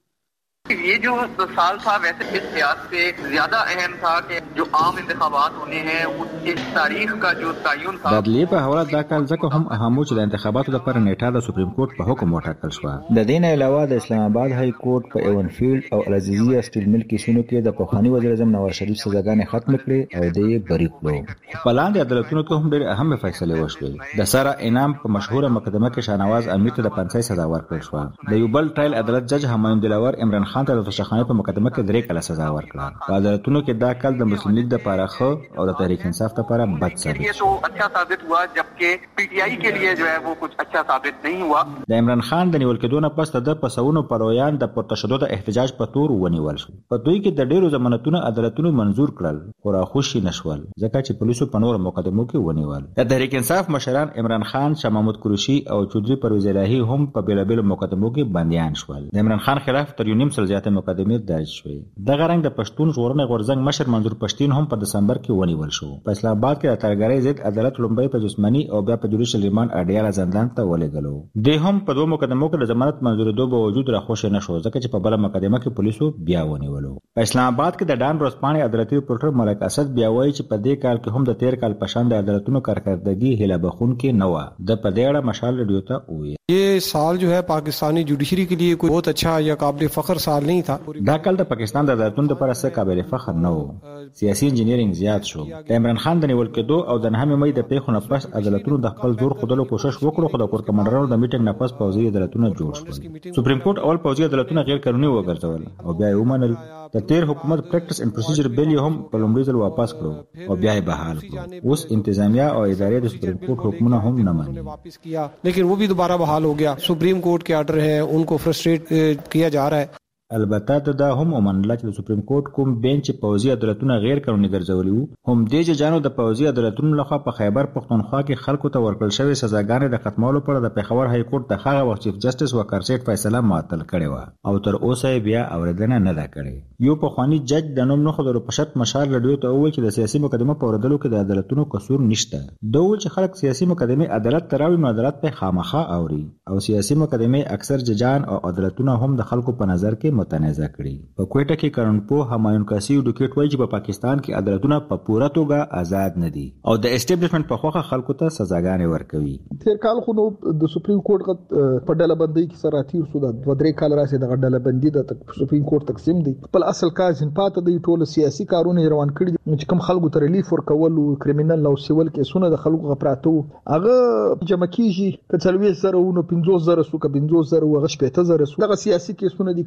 ये जो साल था वैसे इस लिहाज से ज्यादा अहम था कि जो आम इंतखाबात होने हैं उस तारीख का जो तयन था. د عدلیې په حواله دا کال ځکه هم اهم و چې د انتخاباتو لپاره نیټه د سپریم کورټ په حکم وټاکل شوه. د دې نه علاوه د اسلام آباد های کورټ په ایون فیلډ او العزیزیه سټیل مل کیسونو کې د پخوانی وزیر اعظم نواز شریف سزاګانې ختم کړې او د یې بری کړو. په لاندې عدالتونو کې هم ډېر اهم فیصلې وشوې. د سارا انعام په مشهوره مقدمه کې شاهنواز امیر ته د پنځه سزا ورکړل شوه. د یو بل ټرایل عدالت جج همایون دلاور عمران خان ته د تشخانه په مقدمه کې درې کاله سزا ورکړه. په عدالتونو کې دا کال د مسلم لیگ د لپاره ښه او د تحریک انصاف لپاره بد ثابت شو. اچھا ثابت ہوا جبکہ پی ٹی آئی کے لیے جو ہے وہ کچھ اچھا ثابت نہیں ہوا. د عمران خان د نیول کېدو نه پس د پسونو پرویان د پرتشدد احتجاج په تور ونیول شو. په دوی کې د ډیرو ضمانتونو عدالتونو منزور کړل خو راخوشي نشول ځکه چې پولیسو په نور مقدمو کې ونیول. د تحریک انصاف مشران عمران خان، شاه محمود قریشي او چودري پرویز الهي هم په بیلابیلو مقدمو کې بنديان شول. د عمران خان خلاف تر یو نیم سل زیاتې مقدمې درج شوې. دغه رنګ د پښتون ژغورنې غورځنګ مشر منظور پښتين هم په دسمبر کې ونیول شو. په اسلام آباد کې د ترګری ضد عدالت لومبۍ په جسمانی او بیا په جوړیشل ریماند اډیاله زندان ته ولېږلو. د هم په دوه مقدمو کې د ضمانت منظورېدو به وجود راخوش نه شو ځکه چې په بل مقدمه کې پولیسو بیا ونیولو. په اسلام آباد کې د ډان ورځپاڼې عدالتي ریپورټر ملک اسد بیا وایي چې په دې کال کې هم د تیر کال په شان د عدالتونو کارکردګي هیله بخونکې نه وه. د په دې اړه مشال رادیو ته وویل یہ سال جو ہے پاکستانی جوڈیشری کے لیے کوئی بہت اچھا یا قابل فخر سال نہیں تھا. دا کال د پاکستان د عدالتونو لپاره څه قابل فخر نه و. سیاسي انجینیرینګ زیات شو. د عمران خان د نیول کېدو او د نهمې مې د پیښو نه پس عدالتونو د خپل زور خودلو کوشش وکړو خو د کور کمانډرانو د میټینګ نه پس پوځي عدالتونه جوړ شول. سپریم کورټ اول پوځي عدالتونه غیر قانوني وګرځول او بیا یې ومنل. د تیر حکومت پریکټس اینڈ پروسیجر بیل هم په لومړي ځل واپس کړو او بیا یې بحال کړو. اوس انتظامیه او ادارې د سپریم کورټ حکمونه هم نه مني واپس کیا لیکن وہ بھی دوبارہ بحال ہو گیا. سپریم کورٹ کے آرڈر ہیں ان کو فرسٹریٹ کیا جا رہا ہے. البته دا هم ومنله چې د سپریم کورټ کوم بینچ پوځي عدالتونه غیر قانوني ګرځولي وو. هم دې ججانو د پوځي عدالتونو لخوا په خیبر پښتونخوا کې خلکو ته ورکړل شوې سزاګانې د ختمولو پر د پیښور های کورټ د هغه وخت چیف جسټس وکرسیټ فیصله معطل کړې و او تر اوسه بیا اوریدنه نه ده کړې. یو پخوانی جج د نوم نه خبرو په شرط مشال رادیو ته وویل چې د سیاسي مقدمه په اوریدلو کې د عدالتونو قصور نشته. دا ویل چې خلک سیاسي مقدمه عدالت تراوي نو عدالت په خامخا اوري او سیاسي مقدمه اکثر ججان او عدالتونه هم د خلکو په نظر کې متنازع کړي. په کوټه کې قانونپوه همایون کاسی ډوکیټ وایي چې په پاکستان کې عدالتونه په پوره توګه آزاد نه دي او د اسټابلیشمنت په خوخه خلکو ته سزاګانې ورکوي. تیر کال خو نو د سپریم کورټ په ډله بندۍ کې سره تیر شو د دوه درې کال راځي د ډله بندۍ د سپریم کورټ تقسیم دی. خپل اصل کار جن پاته دی ټول سیاسي کارونه روان کړي چې کوم خلکو ته ریلیف ورکول او کریمینل او سیول کیسونه د خلکو غپراتو هغه جمع کیږي که څلوي زره او پنځوس زره سو که پنځوس زره او غش پته زره سو دغه سیاسي کیسونه دي. کله د عمران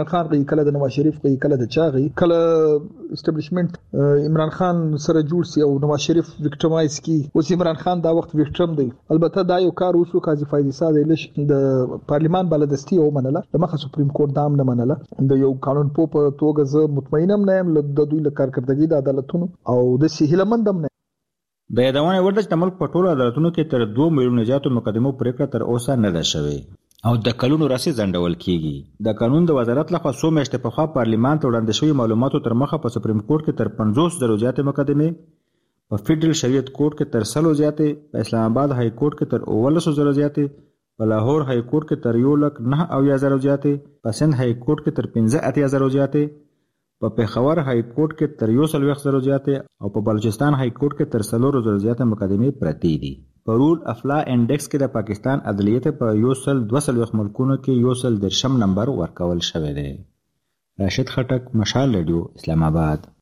عمران خان غي کله د نواز شریف غي کله د چاغي کله اسټابلیشمنت عمران خان سره جوړ سی او نواز شریف وکټمایز کی اوس عمران خان دا وخت وکټم دی. البته دا یو کار وشو قاضي فایزي ساده لش د پارلیمان بلدستی او منله د مخه سپریم کورټ دام نه منله د یو قانون په توګه زه مطمئنم نه یم د دوی له کارکړدګي د عدالتونو او د سهیلمندم نه. د یادونه ورته چې ملک په ټولو عدالتونو کې تر دوه میلیون زیاتو مقدمو پریکړه تر اوسه نه ده شوې او د کلونو راځي ځنډول کیږي. د قانون د وزارت لخوا څو میاشتې پخوا پارلیمان ته وړاندې شوی معلوماتو تر مخه په سپریم کورټ کې تر پنځوس زره زیاتې مقدمې، په فیډرل شریعت کورټ کې تر سلو زیاتې، په اسلام آباد های کورټ کې تر اوولسو زره زیاتې، په لاهور های کورټ کې تر یو لک نه اویا زره زیاتې، په سند های کورټ کې تر پنځه اتیا زره زیاتې، په پېښور های کورټ کې تر یو سلويخ زره زیاتې او په بلوچستان های کورټ کې تر څلور زره زیاتې مقدمې پرتې دي. په رول افلا انډیکس کې د پاکستان عدلیت په یو سل دوه سلويخ ملکونو کې یو سل درشم نمبر ورکول شوی دی. راشد خټک، مشال رادیو، اسلام آباد.